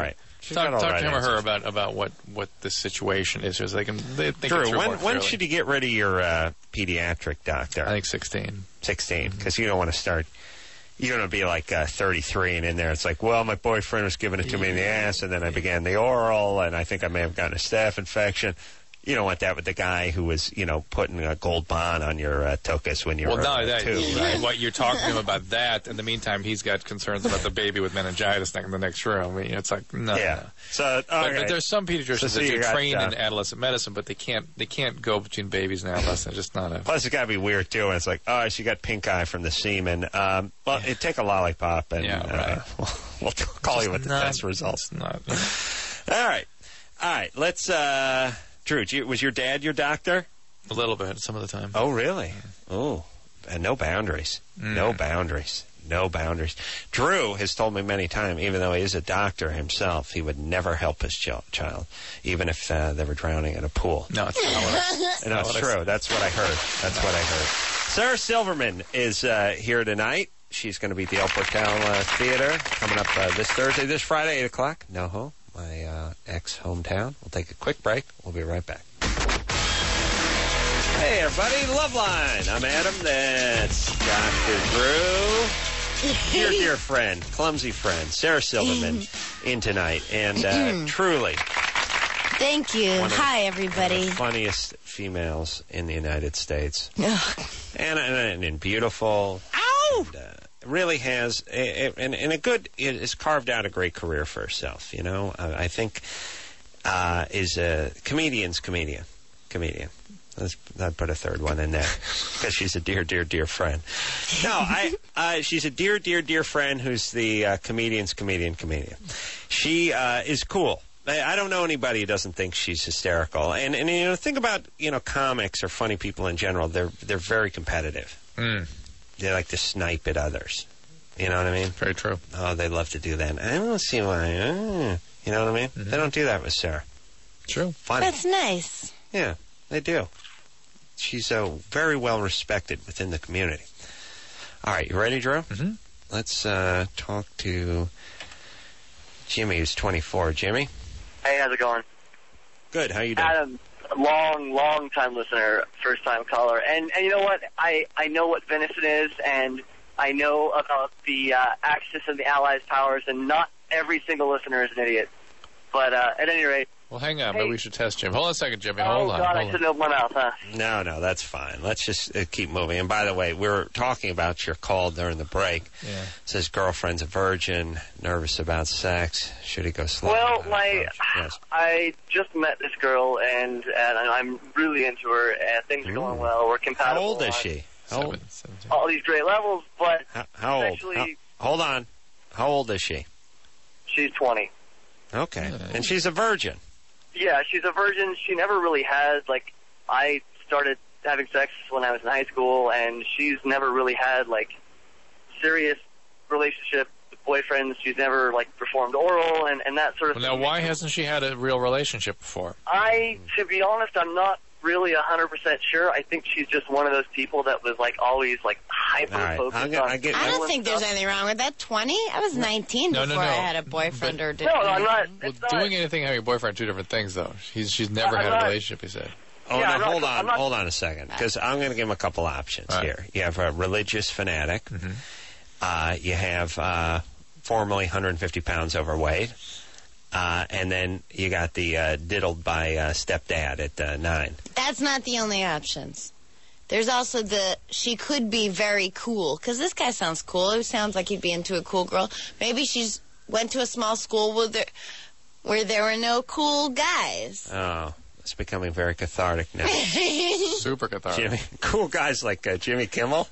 Talk all to right him or her answers. about what this situation is, so they can think it Drew, through more when clearly. should you get rid of your pediatric doctor? I think 16. 16, because you don't want to start. You don't want to be like 33 and in there. It's like, well, my boyfriend was giving it to me in the ass, and then I began the oral, and I think I may have gotten a staph infection. You don't want that with the guy who was, putting a gold bond on your tokus when you were Well, no, 2. Right? what you're talking to him about that. In the meantime, he's got concerns about the baby with meningitis in the next room. I mean, it's like no. Yeah. No. So, But there's some pediatricians So that you do got, train in adolescent medicine, but they can't go between babies and adolescents. It's just not a. Plus, it's got to be weird, too. And it's like, oh, she got pink eye from the semen. Well, take a lollipop, and we'll call you with the test results. It's not. All right. Let's, Drew, was your dad your doctor? A little bit, some of the time. Oh, really? Oh, and no boundaries. No boundaries. No boundaries. Drew has told me many times, even though he is a doctor himself, he would never help his child, even if they were drowning in a pool. No, it's not. No, it's true. That's what I heard. Sarah Silverman is here tonight. She's going to be at the El Portal Theater coming up this Thursday, this Friday, 8 o'clock. NoHo, my ex-hometown. We'll take a quick break. We'll be right back. Hey, everybody. Loveline. I'm Adam. That's Dr. Drew. Dear friend, clumsy friend, Sarah Silverman in tonight. And truly... Thank you. Hi, everybody. One of the funniest females in the United States. and beautiful. Ow! And, really has, has carved out a great career for herself, I think is a comedian's comedian. I'd put a third one in there because she's a dear friend. No, she's a dear friend who's the comedian's comedian. She is cool. I don't know anybody who doesn't think she's hysterical. And think about, comics or funny people in general. They're very competitive. They like to snipe at others. You know what I mean? Very true. Oh, they love to do that. I don't see why. You know what I mean? Mm-hmm. They don't do that with Sarah. True. Funny. That's nice. Yeah, they do. She's very well respected within the community. All right, you ready, Drew? Mm-hmm. Let's talk to Jimmy, who's 24. Jimmy? Hey, how's it going? Good. How you doing? Adam, long time listener, first time caller. And you know what? I know what venison is, and I know about the Axis and the Allies' powers, and not every single listener is an idiot. But at any rate... Well, hang on. Maybe we should test Jim. Hold on a second, Jimmy. Oh, Hold on. I should have one else, huh? No, that's fine. Let's just keep moving. And by the way, we were talking about your call during the break. Yeah. It says girlfriend's a virgin, nervous about sex. Should he go slow? Well, Yes. I just met this girl, and I'm really into her, and things are going well. We're compatible. How old is she? Seven. All these great levels, but How old? actually, Hold on. How old is she? she's 20. Okay. And she's a virgin. Yeah, she's a virgin. She never really has, I started having sex when I was in high school, and she's never really had, serious relationship with boyfriends. She's never, performed oral and that sort of thing. Now, why hasn't she had a real relationship before? To be honest, I'm not really 100% sure. I think she's just one of those people that was, always, hyper-focused on... I don't think there's anything wrong with that. 20? I was 19 before I had a boyfriend or did. No, I'm not. Well, doing anything and having a boyfriend are two different things, though. She's never had a relationship, he said. Oh, Yeah, no, I'm not- hold on a second, because I'm going to give him a couple options here. You have a religious fanatic. Mm-hmm. You have formerly 150 pounds overweight. And then you got the diddled by stepdad at 9. That's not the only options. There's also she could be very cool, because this guy sounds cool. He sounds like he'd be into a cool girl. Maybe she's went to a small school where there were no cool guys. Oh, it's becoming very cathartic now. Super cathartic. Jimmy, cool guys like Jimmy Kimmel?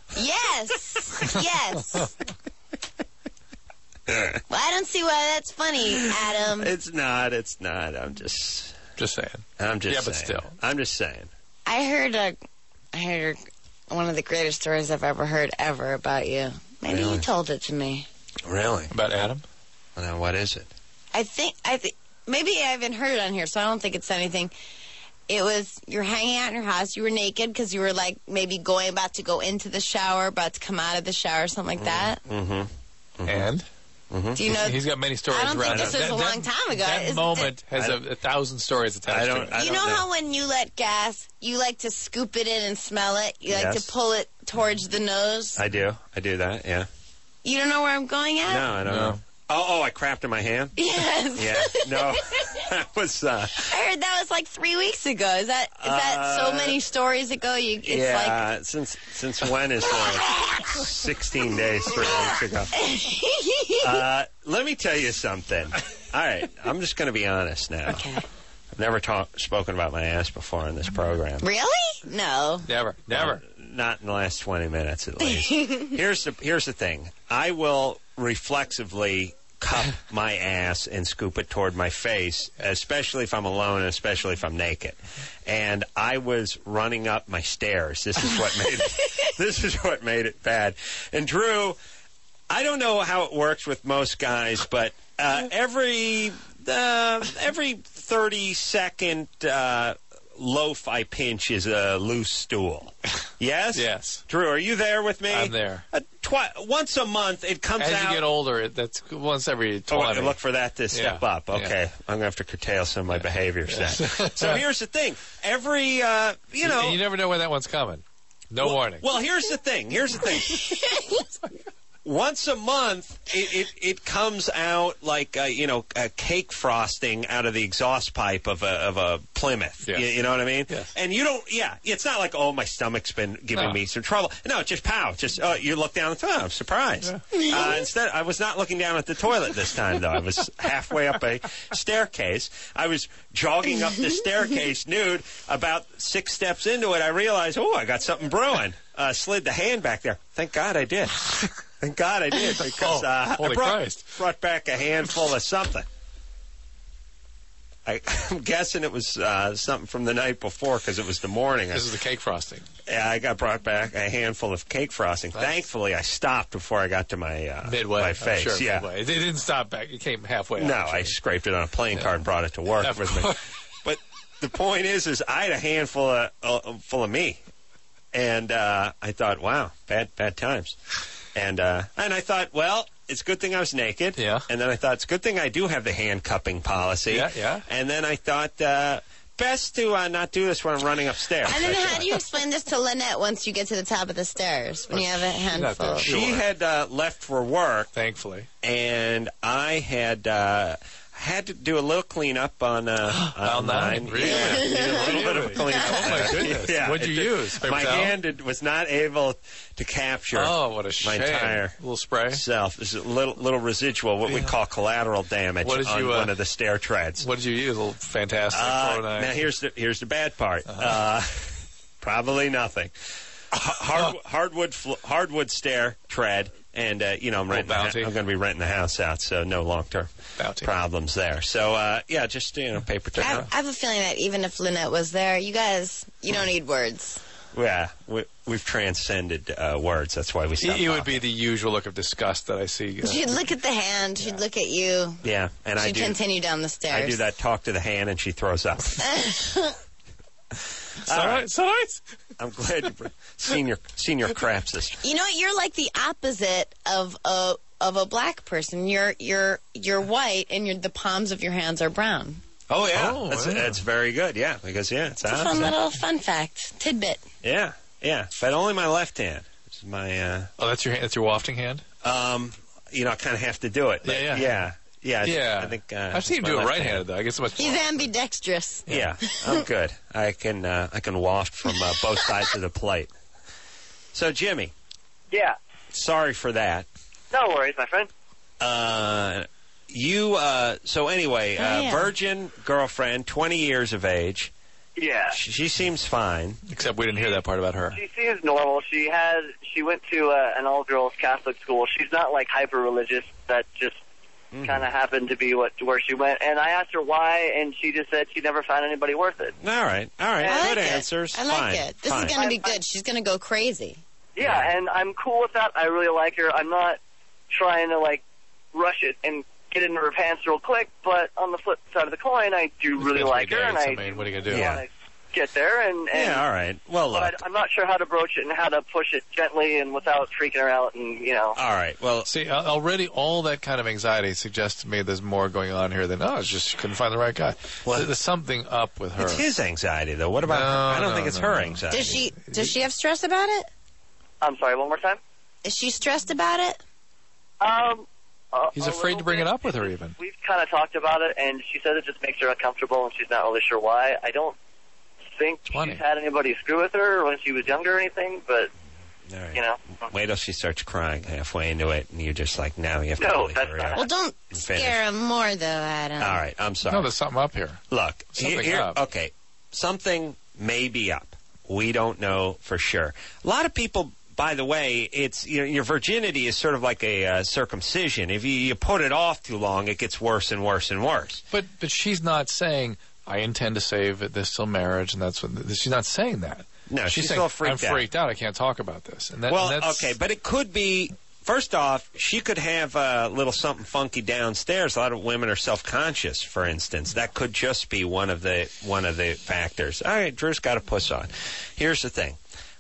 Yes. Well, I don't see why that's funny, Adam. It's not. I'm just saying. I'm just saying. But still. I'm just saying. I heard one of the greatest stories I've ever heard about you. Maybe Really? you told it to me. Really? About Adam? Now, what is it? I think maybe I haven't heard it on here, so I don't think it's anything. It was you're hanging out in your house. You were naked because you were maybe about to go into the shower, about to come out of the shower, something like that. Mm-hmm. And? Do you know? He's got many stories I don't around think this was a long time ago. That moment has 1,000 stories attached to it. You know how when you let gas, you like to scoop it in and smell it? You like to pull it towards the nose? I do that, yeah. You don't know where I'm going at? No, I don't know. Oh, I crapped in my hand? Yes. Yeah, no. That was... I heard that was like 3 weeks ago. Is that so many stories ago? Since when is 16 days, 3 weeks ago. Let me tell you something. All right, I'm just going to be honest now. Okay. I've never spoken about my ass before in this program. Really? No. Never. Not in the last 20 minutes, at least. Here's the thing. I will reflexively cup my ass and scoop it toward my face, especially if I'm alone and especially if I'm naked. And I was running up my stairs. This is what made it bad. And Drew, I don't know how it works with most guys, but every 30-second loaf I pinch is a loose stool. Yes? Yes. Drew, are you there with me? I'm there. Once a month, it comes out. As you get older, that's once every 20. Look for that to step up. Okay. I'm going to have to curtail some of my behaviors then. So here's the thing. Every, you never know when that one's coming. No warning. Well, here's the thing. Once a month, it comes out like a cake frosting out of the exhaust pipe of a Plymouth. Yes. You know what I mean? Yes. And you don't. Yeah, it's not like my stomach's been giving me some trouble. No, it's just pow. Just you look down the I'm surprised. Yeah. Instead, I was not looking down at the toilet this time though. I was halfway up a staircase. I was jogging up the staircase nude. About 6 steps into it, I realized, I got something brewing. Slid the hand back there. Thank God I did. Thank God I did, because I brought back a handful of something. I'm guessing it was something from the night before, because it was the morning. This is the cake frosting. Yeah, I brought back a handful of cake frosting. Nice. Thankfully, I stopped before I got to my my face. Sure, yeah, midway. It didn't stop back. It came halfway. No, I scraped it on a playing card and brought it to work with me. But the point is I had a handful full of me, and I thought, wow, bad times. And I thought, well, it's a good thing I was naked. Yeah. And then I thought, it's a good thing I do have the hand cupping policy. Yeah. And then I thought, best to not do this when I'm running upstairs. And then how do you explain this to Lynette once you get to the top of the stairs, when you have a handful? She had left for work. Thankfully. And I had to do a little cleanup on 9. Really? Yeah, a little bit of cleanup. Oh, my goodness. Yeah, what'd you use? Paper my towel? hand was not able to capture what a shame. My entire little spray self. There's a little residual, what we call collateral damage on one of the stair treads. What did you use? A little fantastic. Now here's the bad part. Probably nothing. Hardwood stair tread. And, I'm going to be renting the house out, so no long-term problems there. So, just, paper towel. I have a feeling that even if Lynette was there, you guys, you don't need words. Yeah, we've transcended words. That's why we stopped. It would be the usual look of disgust that I see. She'd look at the hand. She'd look at you. Yeah, and she'd continue down the stairs. I do that talk to the hand, and she throws up. Sorry. I'm glad you seen your crap sister. You know, you're like the opposite of a black person. You're white, and the palms of your hands are brown. Oh yeah, that's very good. Yeah, because it's a fun little fun fact tidbit. Yeah, but only my left hand. It's my. That's your hand. That's your wafting hand. I kind of have to do it. Yeah. I think I've seen him do it right-handed though. I guess he's ambidextrous. Yeah, I'm good. I can waft from both sides of the plate. So Jimmy. Yeah. Sorry for that. No worries, my friend. Virgin girlfriend, 20 years of age. Yeah. She seems fine. Except we didn't hear that part about her. She seems normal. She went to an all-girls Catholic school. She's not like hyper-religious. That just kind of happened to be where she went. And I asked her why, and she just said she never found anybody worth it. All right. Good answers. I like it. This is going to be good. She's going to go crazy. Yeah, and I'm cool with that. I really like her. I'm not trying to, rush it and get into her pants real quick, but on the flip side of the coin, I do really like her. And what are you going to do? get there, and Yeah, all right. Well, look. but I'm not sure how to broach it and how to push it gently and without freaking her out, and All right. Well, See, already all that kind of anxiety suggests to me there's more going on here than, it's just she couldn't find the right guy. Well, There's something up with her. it's his anxiety, though. What about her? I don't think it's her anxiety. Does she have stress about it? I'm sorry, one more time? Is she stressed about it? He's afraid to bring it up with her, even. We've kind of talked about it, and she says it just makes her uncomfortable, and she's not really sure why. I don't think she's had anybody screw with her when she was younger or anything, but, All right. you know. Wait till she starts crying halfway into it, and you're just like, now you have to No, really that's hurry not- up. Well, don't and finish. scare him more, though, Adam. All right, I'm sorry. No, there's something up here. Look, Something up. Okay, something may be up. We don't know for sure. A lot of people, by the way, it's your virginity is sort of like a circumcision. If you put it off too long, it gets worse and worse and worse. But she's not saying, I intend to save this till marriage, and that's what. She's not saying that. No, she's saying, still freaked out. I'm freaked out. I can't talk about this. And that, Well, and that's, okay, but it could be. First off, she could have a little something funky downstairs. A lot of women are self-conscious, for instance. That could just be one of the factors. All right, Drew's got a puss on. Here's the thing: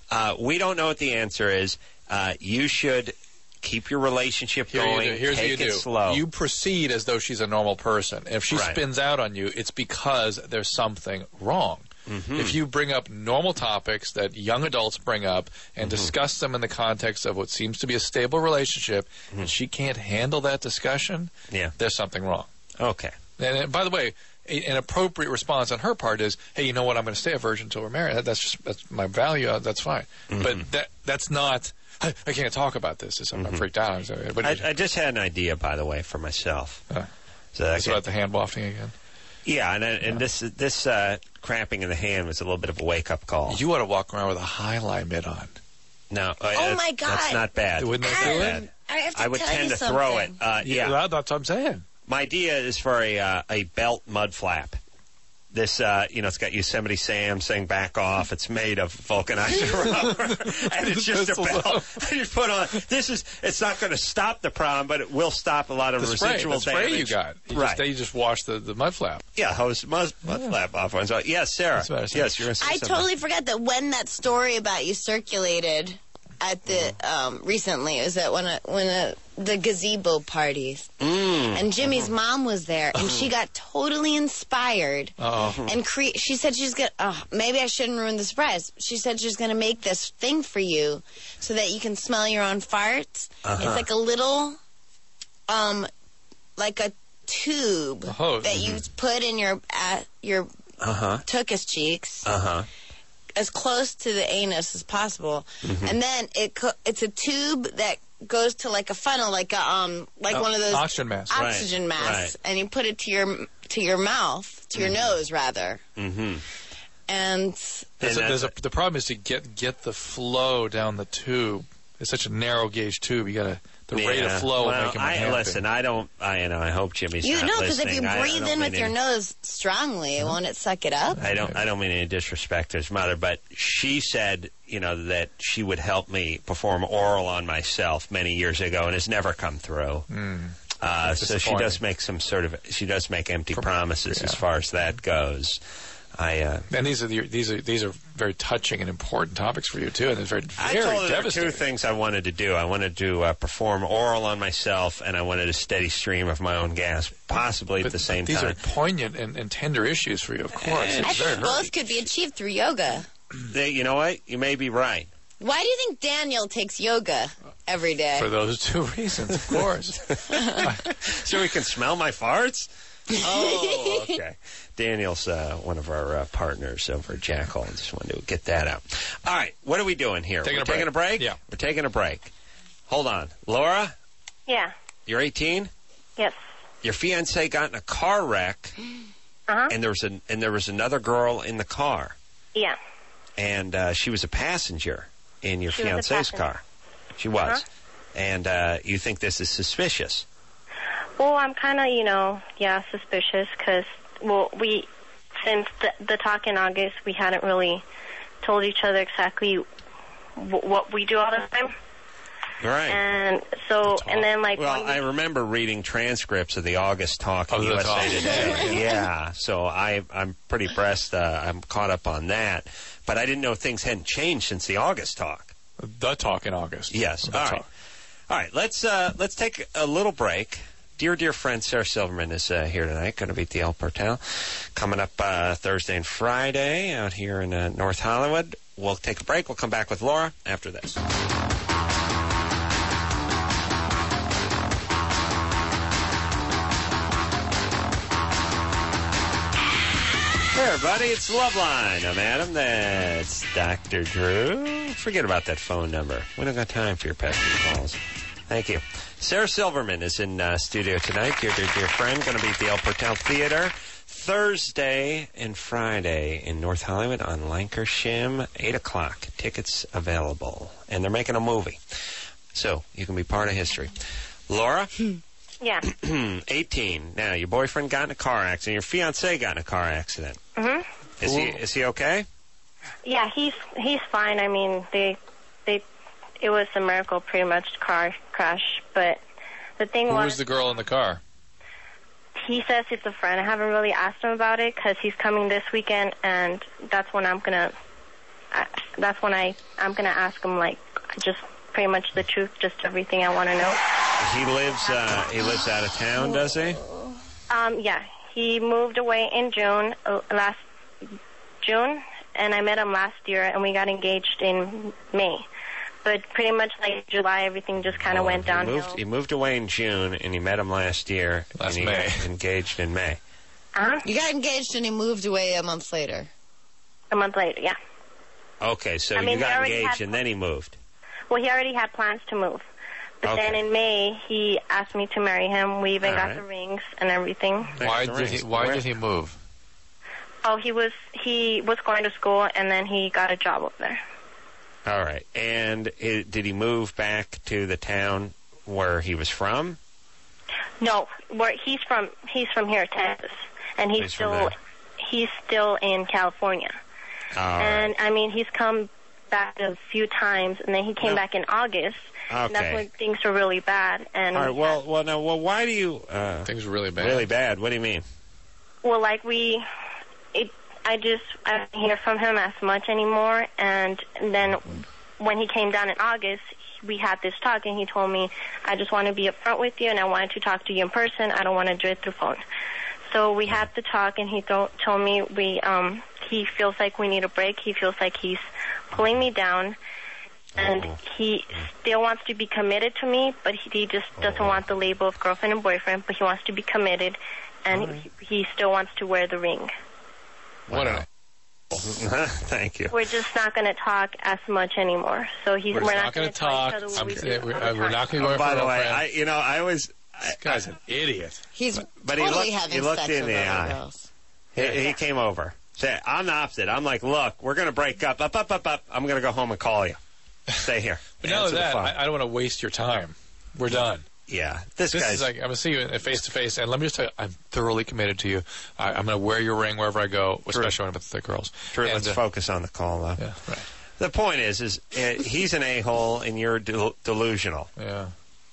we don't know what the answer is. You should keep your relationship going. Here's take what you it do. slow. You proceed as though she's a normal person. If she Right. spins out on you, it's because there's something wrong. Mm-hmm. If you bring up normal topics that young adults bring up and discuss them in the context of what seems to be a stable relationship, and she can't handle that discussion, there's something wrong. Okay. And by the way, an appropriate response on her part is, "Hey, you know what? I'm going to stay a virgin until we're married. That's my value. That's fine." But that's not. I can't talk about this. I'm freaked out. I just had an idea, by the way, for myself. So it's about the hand wafting again. Yeah, and this cramping in the hand was a little bit of a wake-up call. You ought to walk around with a highlight mitt on. No. Oh, my God. That's not bad. Wouldn't that do it? I would tend to throw it. Yeah. That's what I'm saying. My idea is for a belt mud flap. This, it's got Yosemite Sam saying back off. It's made of vulcanized rubber. And it's just a belt. I just put on. It's not going to stop the problem, but it will stop a lot of residual the spray damage. you got. You just wash the mud flap. Yeah, hose mud flap off. So, yes, Sarah. Yes, you're going to say I something. totally forgot that when that story about you circulated at the recently, it was at one of the gazebo parties, and Jimmy's mom was there, and she got totally inspired. And she said she's gonna. Maybe I shouldn't ruin the surprise. She said she's gonna make this thing for you so that you can smell your own farts. It's like a little, like a tube that you put in your tuchus cheeks. As close to the anus as possible, and then it's a tube that goes to like a funnel, like a one of those oxygen masks, masks, and you put it to your mouth, to your nose rather. And the problem is to get the flow down the tube. It's such a narrow gauge tube. You got the rate of flow will make him unhappy. Listen, I don't. I hope Jimmy's not because if listening. you breathe in with your nose strongly, won't it suck it up? I don't mean any disrespect to his mother, but she said, that she would help me perform oral on myself many years ago, and has never come through. So she does make she does make empty promises as far as that goes. And these are very touching and important topics for you too, and it's very I told her there were devastating. two things I wanted to do. I wanted to perform oral on myself, and I wanted a steady stream of my own gas, possibly at the same these time. are poignant and tender issues for you, of course. I think both could be achieved through yoga. You know what? You may be right. Why do you think Daniel takes yoga every day? For those two reasons, of course. So he can smell my farts? Oh, okay. Daniel's one of our partners over at Jackal. I just wanted to get that out. All right, what are we doing here? We're taking a break? Yeah. We're taking a break. Hold on. Laura, Yeah. you're 18? Yes. Your fiancé got in a car wreck, and there was another girl in the car. Yeah. And she was a passenger in your She was a fiancé's passenger. car. She was. And you think this is suspicious? Well, I'm kind of, suspicious because, since the talk in August, we hadn't really told each other exactly what we do all the time. Right. And so, and then like... Well, I remember reading transcripts of the August talk in USA Today. Yeah, so I'm pretty impressed. I'm caught up on that. But I didn't know things hadn't changed since the August talk. The talk in August. Yes. All right. Let's take a little break. Dear friend Sarah Silverman is here tonight, going to be at the El Portal. Coming up Thursday and Friday out here in North Hollywood. We'll take a break. We'll come back with Laura after this. Hey everybody, it's Loveline. I'm Adam. That's Dr. Drew. Forget about that phone number. We don't got time for your pesky calls. Thank you. Sarah Silverman is in studio tonight. Dear friend, going to be at the El Portal Theater Thursday and Friday in North Hollywood on Lancashire, 8 o'clock. Tickets available. And they're making a movie. So you can be part of history. Laura? Yeah. 18. Now, your boyfriend got in a car accident. Your fiancé got in a car accident. Mm-hmm. Is he okay? Yeah, he's fine. I mean, it was a miracle, pretty much, car crash. But the thing Who was the girl in the car? He says it's a friend. I haven't really asked him about it because he's coming this weekend, and that's when I'm gonna ask him, like, just pretty much the truth, just everything I want to know. He lives out of town, does he? Yeah. He moved away in last June, and I met him last year, and we got engaged in May. But pretty much like July, everything just kind of went downhill. He moved away in June, and he met him last year. Last and he May. got engaged in May. You got engaged and he moved away a month later. A month later, yeah. Okay, so you got engaged and then he moved. Well, he already had plans to move. But then in May, he asked me to marry him. We even got the rings and everything. Why did he move? Oh, he was going to school, and then he got a job up there. All right. And did he move back to the town where he was from? No, where he's from here, Texas, and he's still in California. And I mean, he's come back a few times, and then he came back in August. Okay. And that's when things were really bad. And all right. Well, why do you? Things were really bad. Really bad. What do you mean? Well, like I don't hear from him as much anymore. And then when he came down in August, we had this talk, and he told me, I just want to be upfront with you, and I wanted to talk to you in person. I don't want to do it through phone. So we had the talk, and he told me he feels like we need a break. He feels like he's pulling me down, and he still wants to be committed to me, but he just doesn't want the label of girlfriend and boyfriend, but he wants to be committed, and he still wants to wear the ring. What a... Thank you. We're just not going to talk as much anymore. So we're not going to talk. We're not going to go. By the way, I always. This guy's an idiot. But he looked in the eye. He came over. Said, I'm the opposite. I'm like, look, we're going to break up. Up. I'm going to go home and call you. Stay here. But not only that, I don't want to waste your time. We're done. Yeah. This is like, I'm going to see you face to face, and let me just tell you, I'm thoroughly committed to you. I'm going to wear your ring wherever I go, especially with the girls. True. Let's focus on the call, though. Yeah, right. The point is he's an a-hole, and you're delusional. Yeah.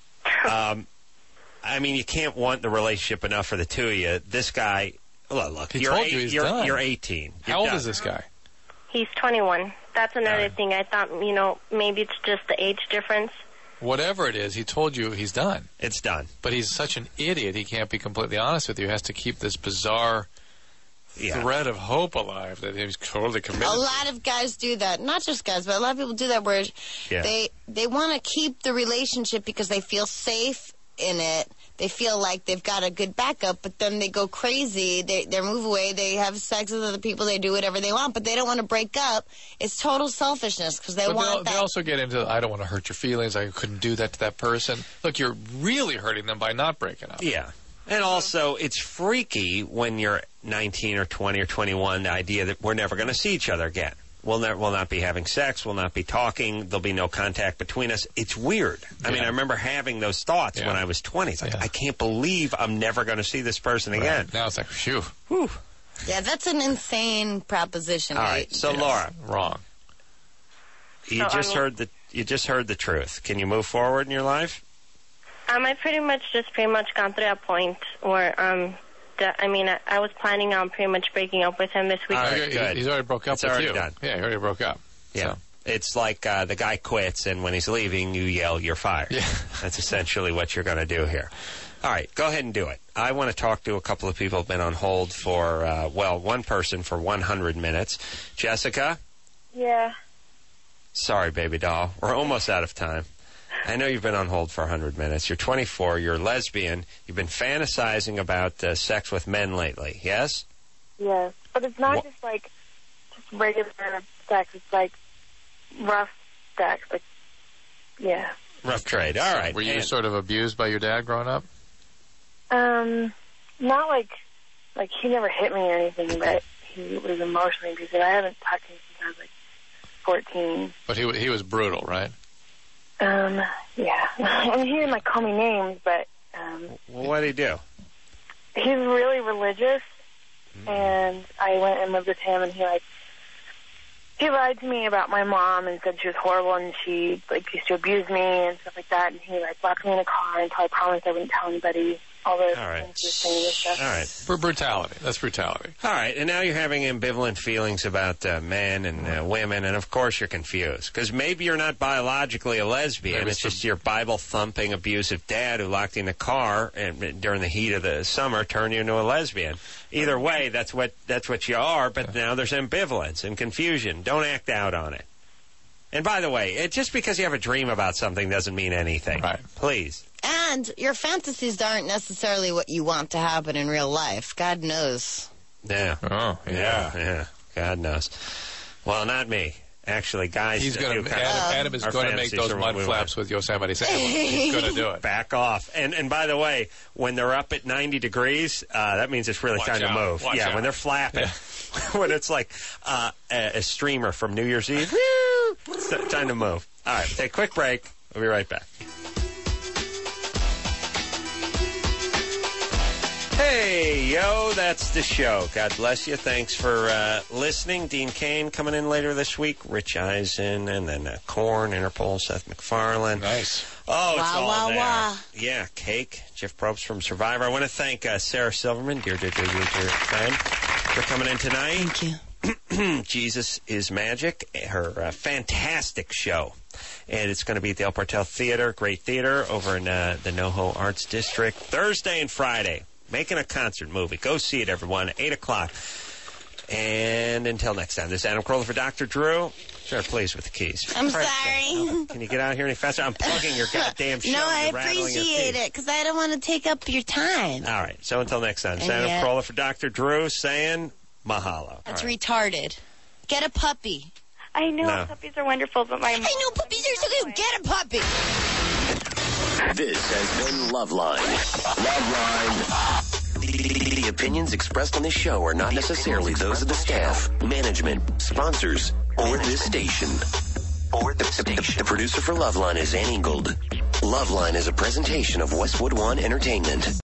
I mean, you can't want the relationship enough for the two of you. This guy, look, he told you he's done. You're 18. How old is this guy? He's 21. That's another thing. I thought, maybe it's just the age difference. Whatever it is, he told you he's done. It's done. But he's such an idiot, he can't be completely honest with you. He has to keep this bizarre thread of hope alive that he's totally committed. A lot of guys do that. Not just guys, but a lot of people do that where they want to keep the relationship because they feel safe in it. They feel like they've got a good backup, but then they go crazy. They move away. They have sex with other people. They do whatever they want, but they don't want to break up. It's total selfishness because they want that. They also get into, I don't want to hurt your feelings. I couldn't do that to that person. Look, you're really hurting them by not breaking up. Yeah. And also, it's freaky when you're 19 or 20 or 21, the idea that we're never going to see each other again. We'll not be having sex. We'll not be talking. There'll be no contact between us. It's weird. I mean, I remember having those thoughts when I was 20. It's like, I can't believe I'm never going to see this person again. Now it's like, phew. Whew. Yeah, that's an insane proposition. All right. So, Laura. Wrong. You just heard the you just heard the truth. Can you move forward in your life? I pretty much gone through that point where I was planning on pretty much breaking up with him this week. All right, good. He's already broke up It's with already you. done. Yeah, he already broke up. Yeah. So. It's like the guy quits, and when he's leaving, you yell, "You're fired." Yeah. That's essentially what you're going to do here. All right, go ahead and do it. I want to talk to a couple of people who have been on hold for, one person for 100 minutes. Jessica? Yeah. Sorry, baby doll. We're almost out of time. I know you've been on hold for 100 minutes. You're 24. You're a lesbian. You've been fantasizing about sex with men lately, yes? Yes. But it's not just regular sex. It's like rough sex. Like, yeah. Rough trade. All right. Were you sort of abused by your dad growing up? Not like he never hit me or anything, but he was emotionally abusive. I haven't talked to him since I was like 14. But he was brutal, right? Yeah. I mean, he didn't call me names, but Well, what did he do? he's really religious, and I went and lived with him, and he lied to me about my mom and said she was horrible and she used to abuse me and stuff like that, and he locked me in a car until I promised I wouldn't tell anybody all the things he was saying and stuff. All right. Brutality. That's brutality. All right, and now you're having ambivalent feelings about men and women, and of course you're confused. Because maybe you're not biologically a lesbian. Maybe it's just your Bible-thumping, abusive dad who locked you in a car and during the heat of the summer turned you into a lesbian. Either way, that's what you are, but now there's ambivalence and confusion. Don't act out on it. And by the way, just because you have a dream about something doesn't mean anything. Right. Please. And your fantasies aren't necessarily what you want to happen in real life. God knows. Yeah. Oh, Yeah. God knows. Well, not me. Actually, guys... Adam is going to make those mud flaps with Yosemite Sam. He's going to do it. Back off. And by the way, when they're up at 90 degrees, that means it's really time to move. Watch out. When they're flapping. When it's like a streamer from New Year's Eve. It's time to move. All right, take a quick break. We'll be right back. Hey, yo, that's the show. God bless you. Thanks for listening. Dean Cain coming in later this week. Rich Eisen, and then Korn, Interpol, Seth MacFarlane. Nice. Oh, it's all there. Wah. Yeah, Cake, Jeff Probst from Survivor. I want to thank Sarah Silverman, dear friend, for coming in tonight. Thank you. Jesus is Magic, her fantastic show. And it's going to be at the El Portal Theater, great theater, over in the NoHo Arts District, Thursday and Friday. Making a concert movie. Go see it, everyone, 8 o'clock. And until next time, this is Adam Carolla for Dr. Drew. Sure, please, with the keys. I'm sorry. Can you get out here any faster? I'm plugging your goddamn show. No, I You're rattling your appreciate teeth. it, because I don't want to take up your time. All right, so until next time, this is And Adam yet- Carolla for Dr. Drew saying mahalo. That's All right. retarded. Get a puppy. I know No. puppies are wonderful, but my I know puppies are so good. Get a puppy. This has been Loveline. Loveline. The opinions expressed on this show are not necessarily those of the staff, management, sponsors, or this station. The producer for Loveline is Ann Ingold. Loveline is a presentation of Westwood One Entertainment.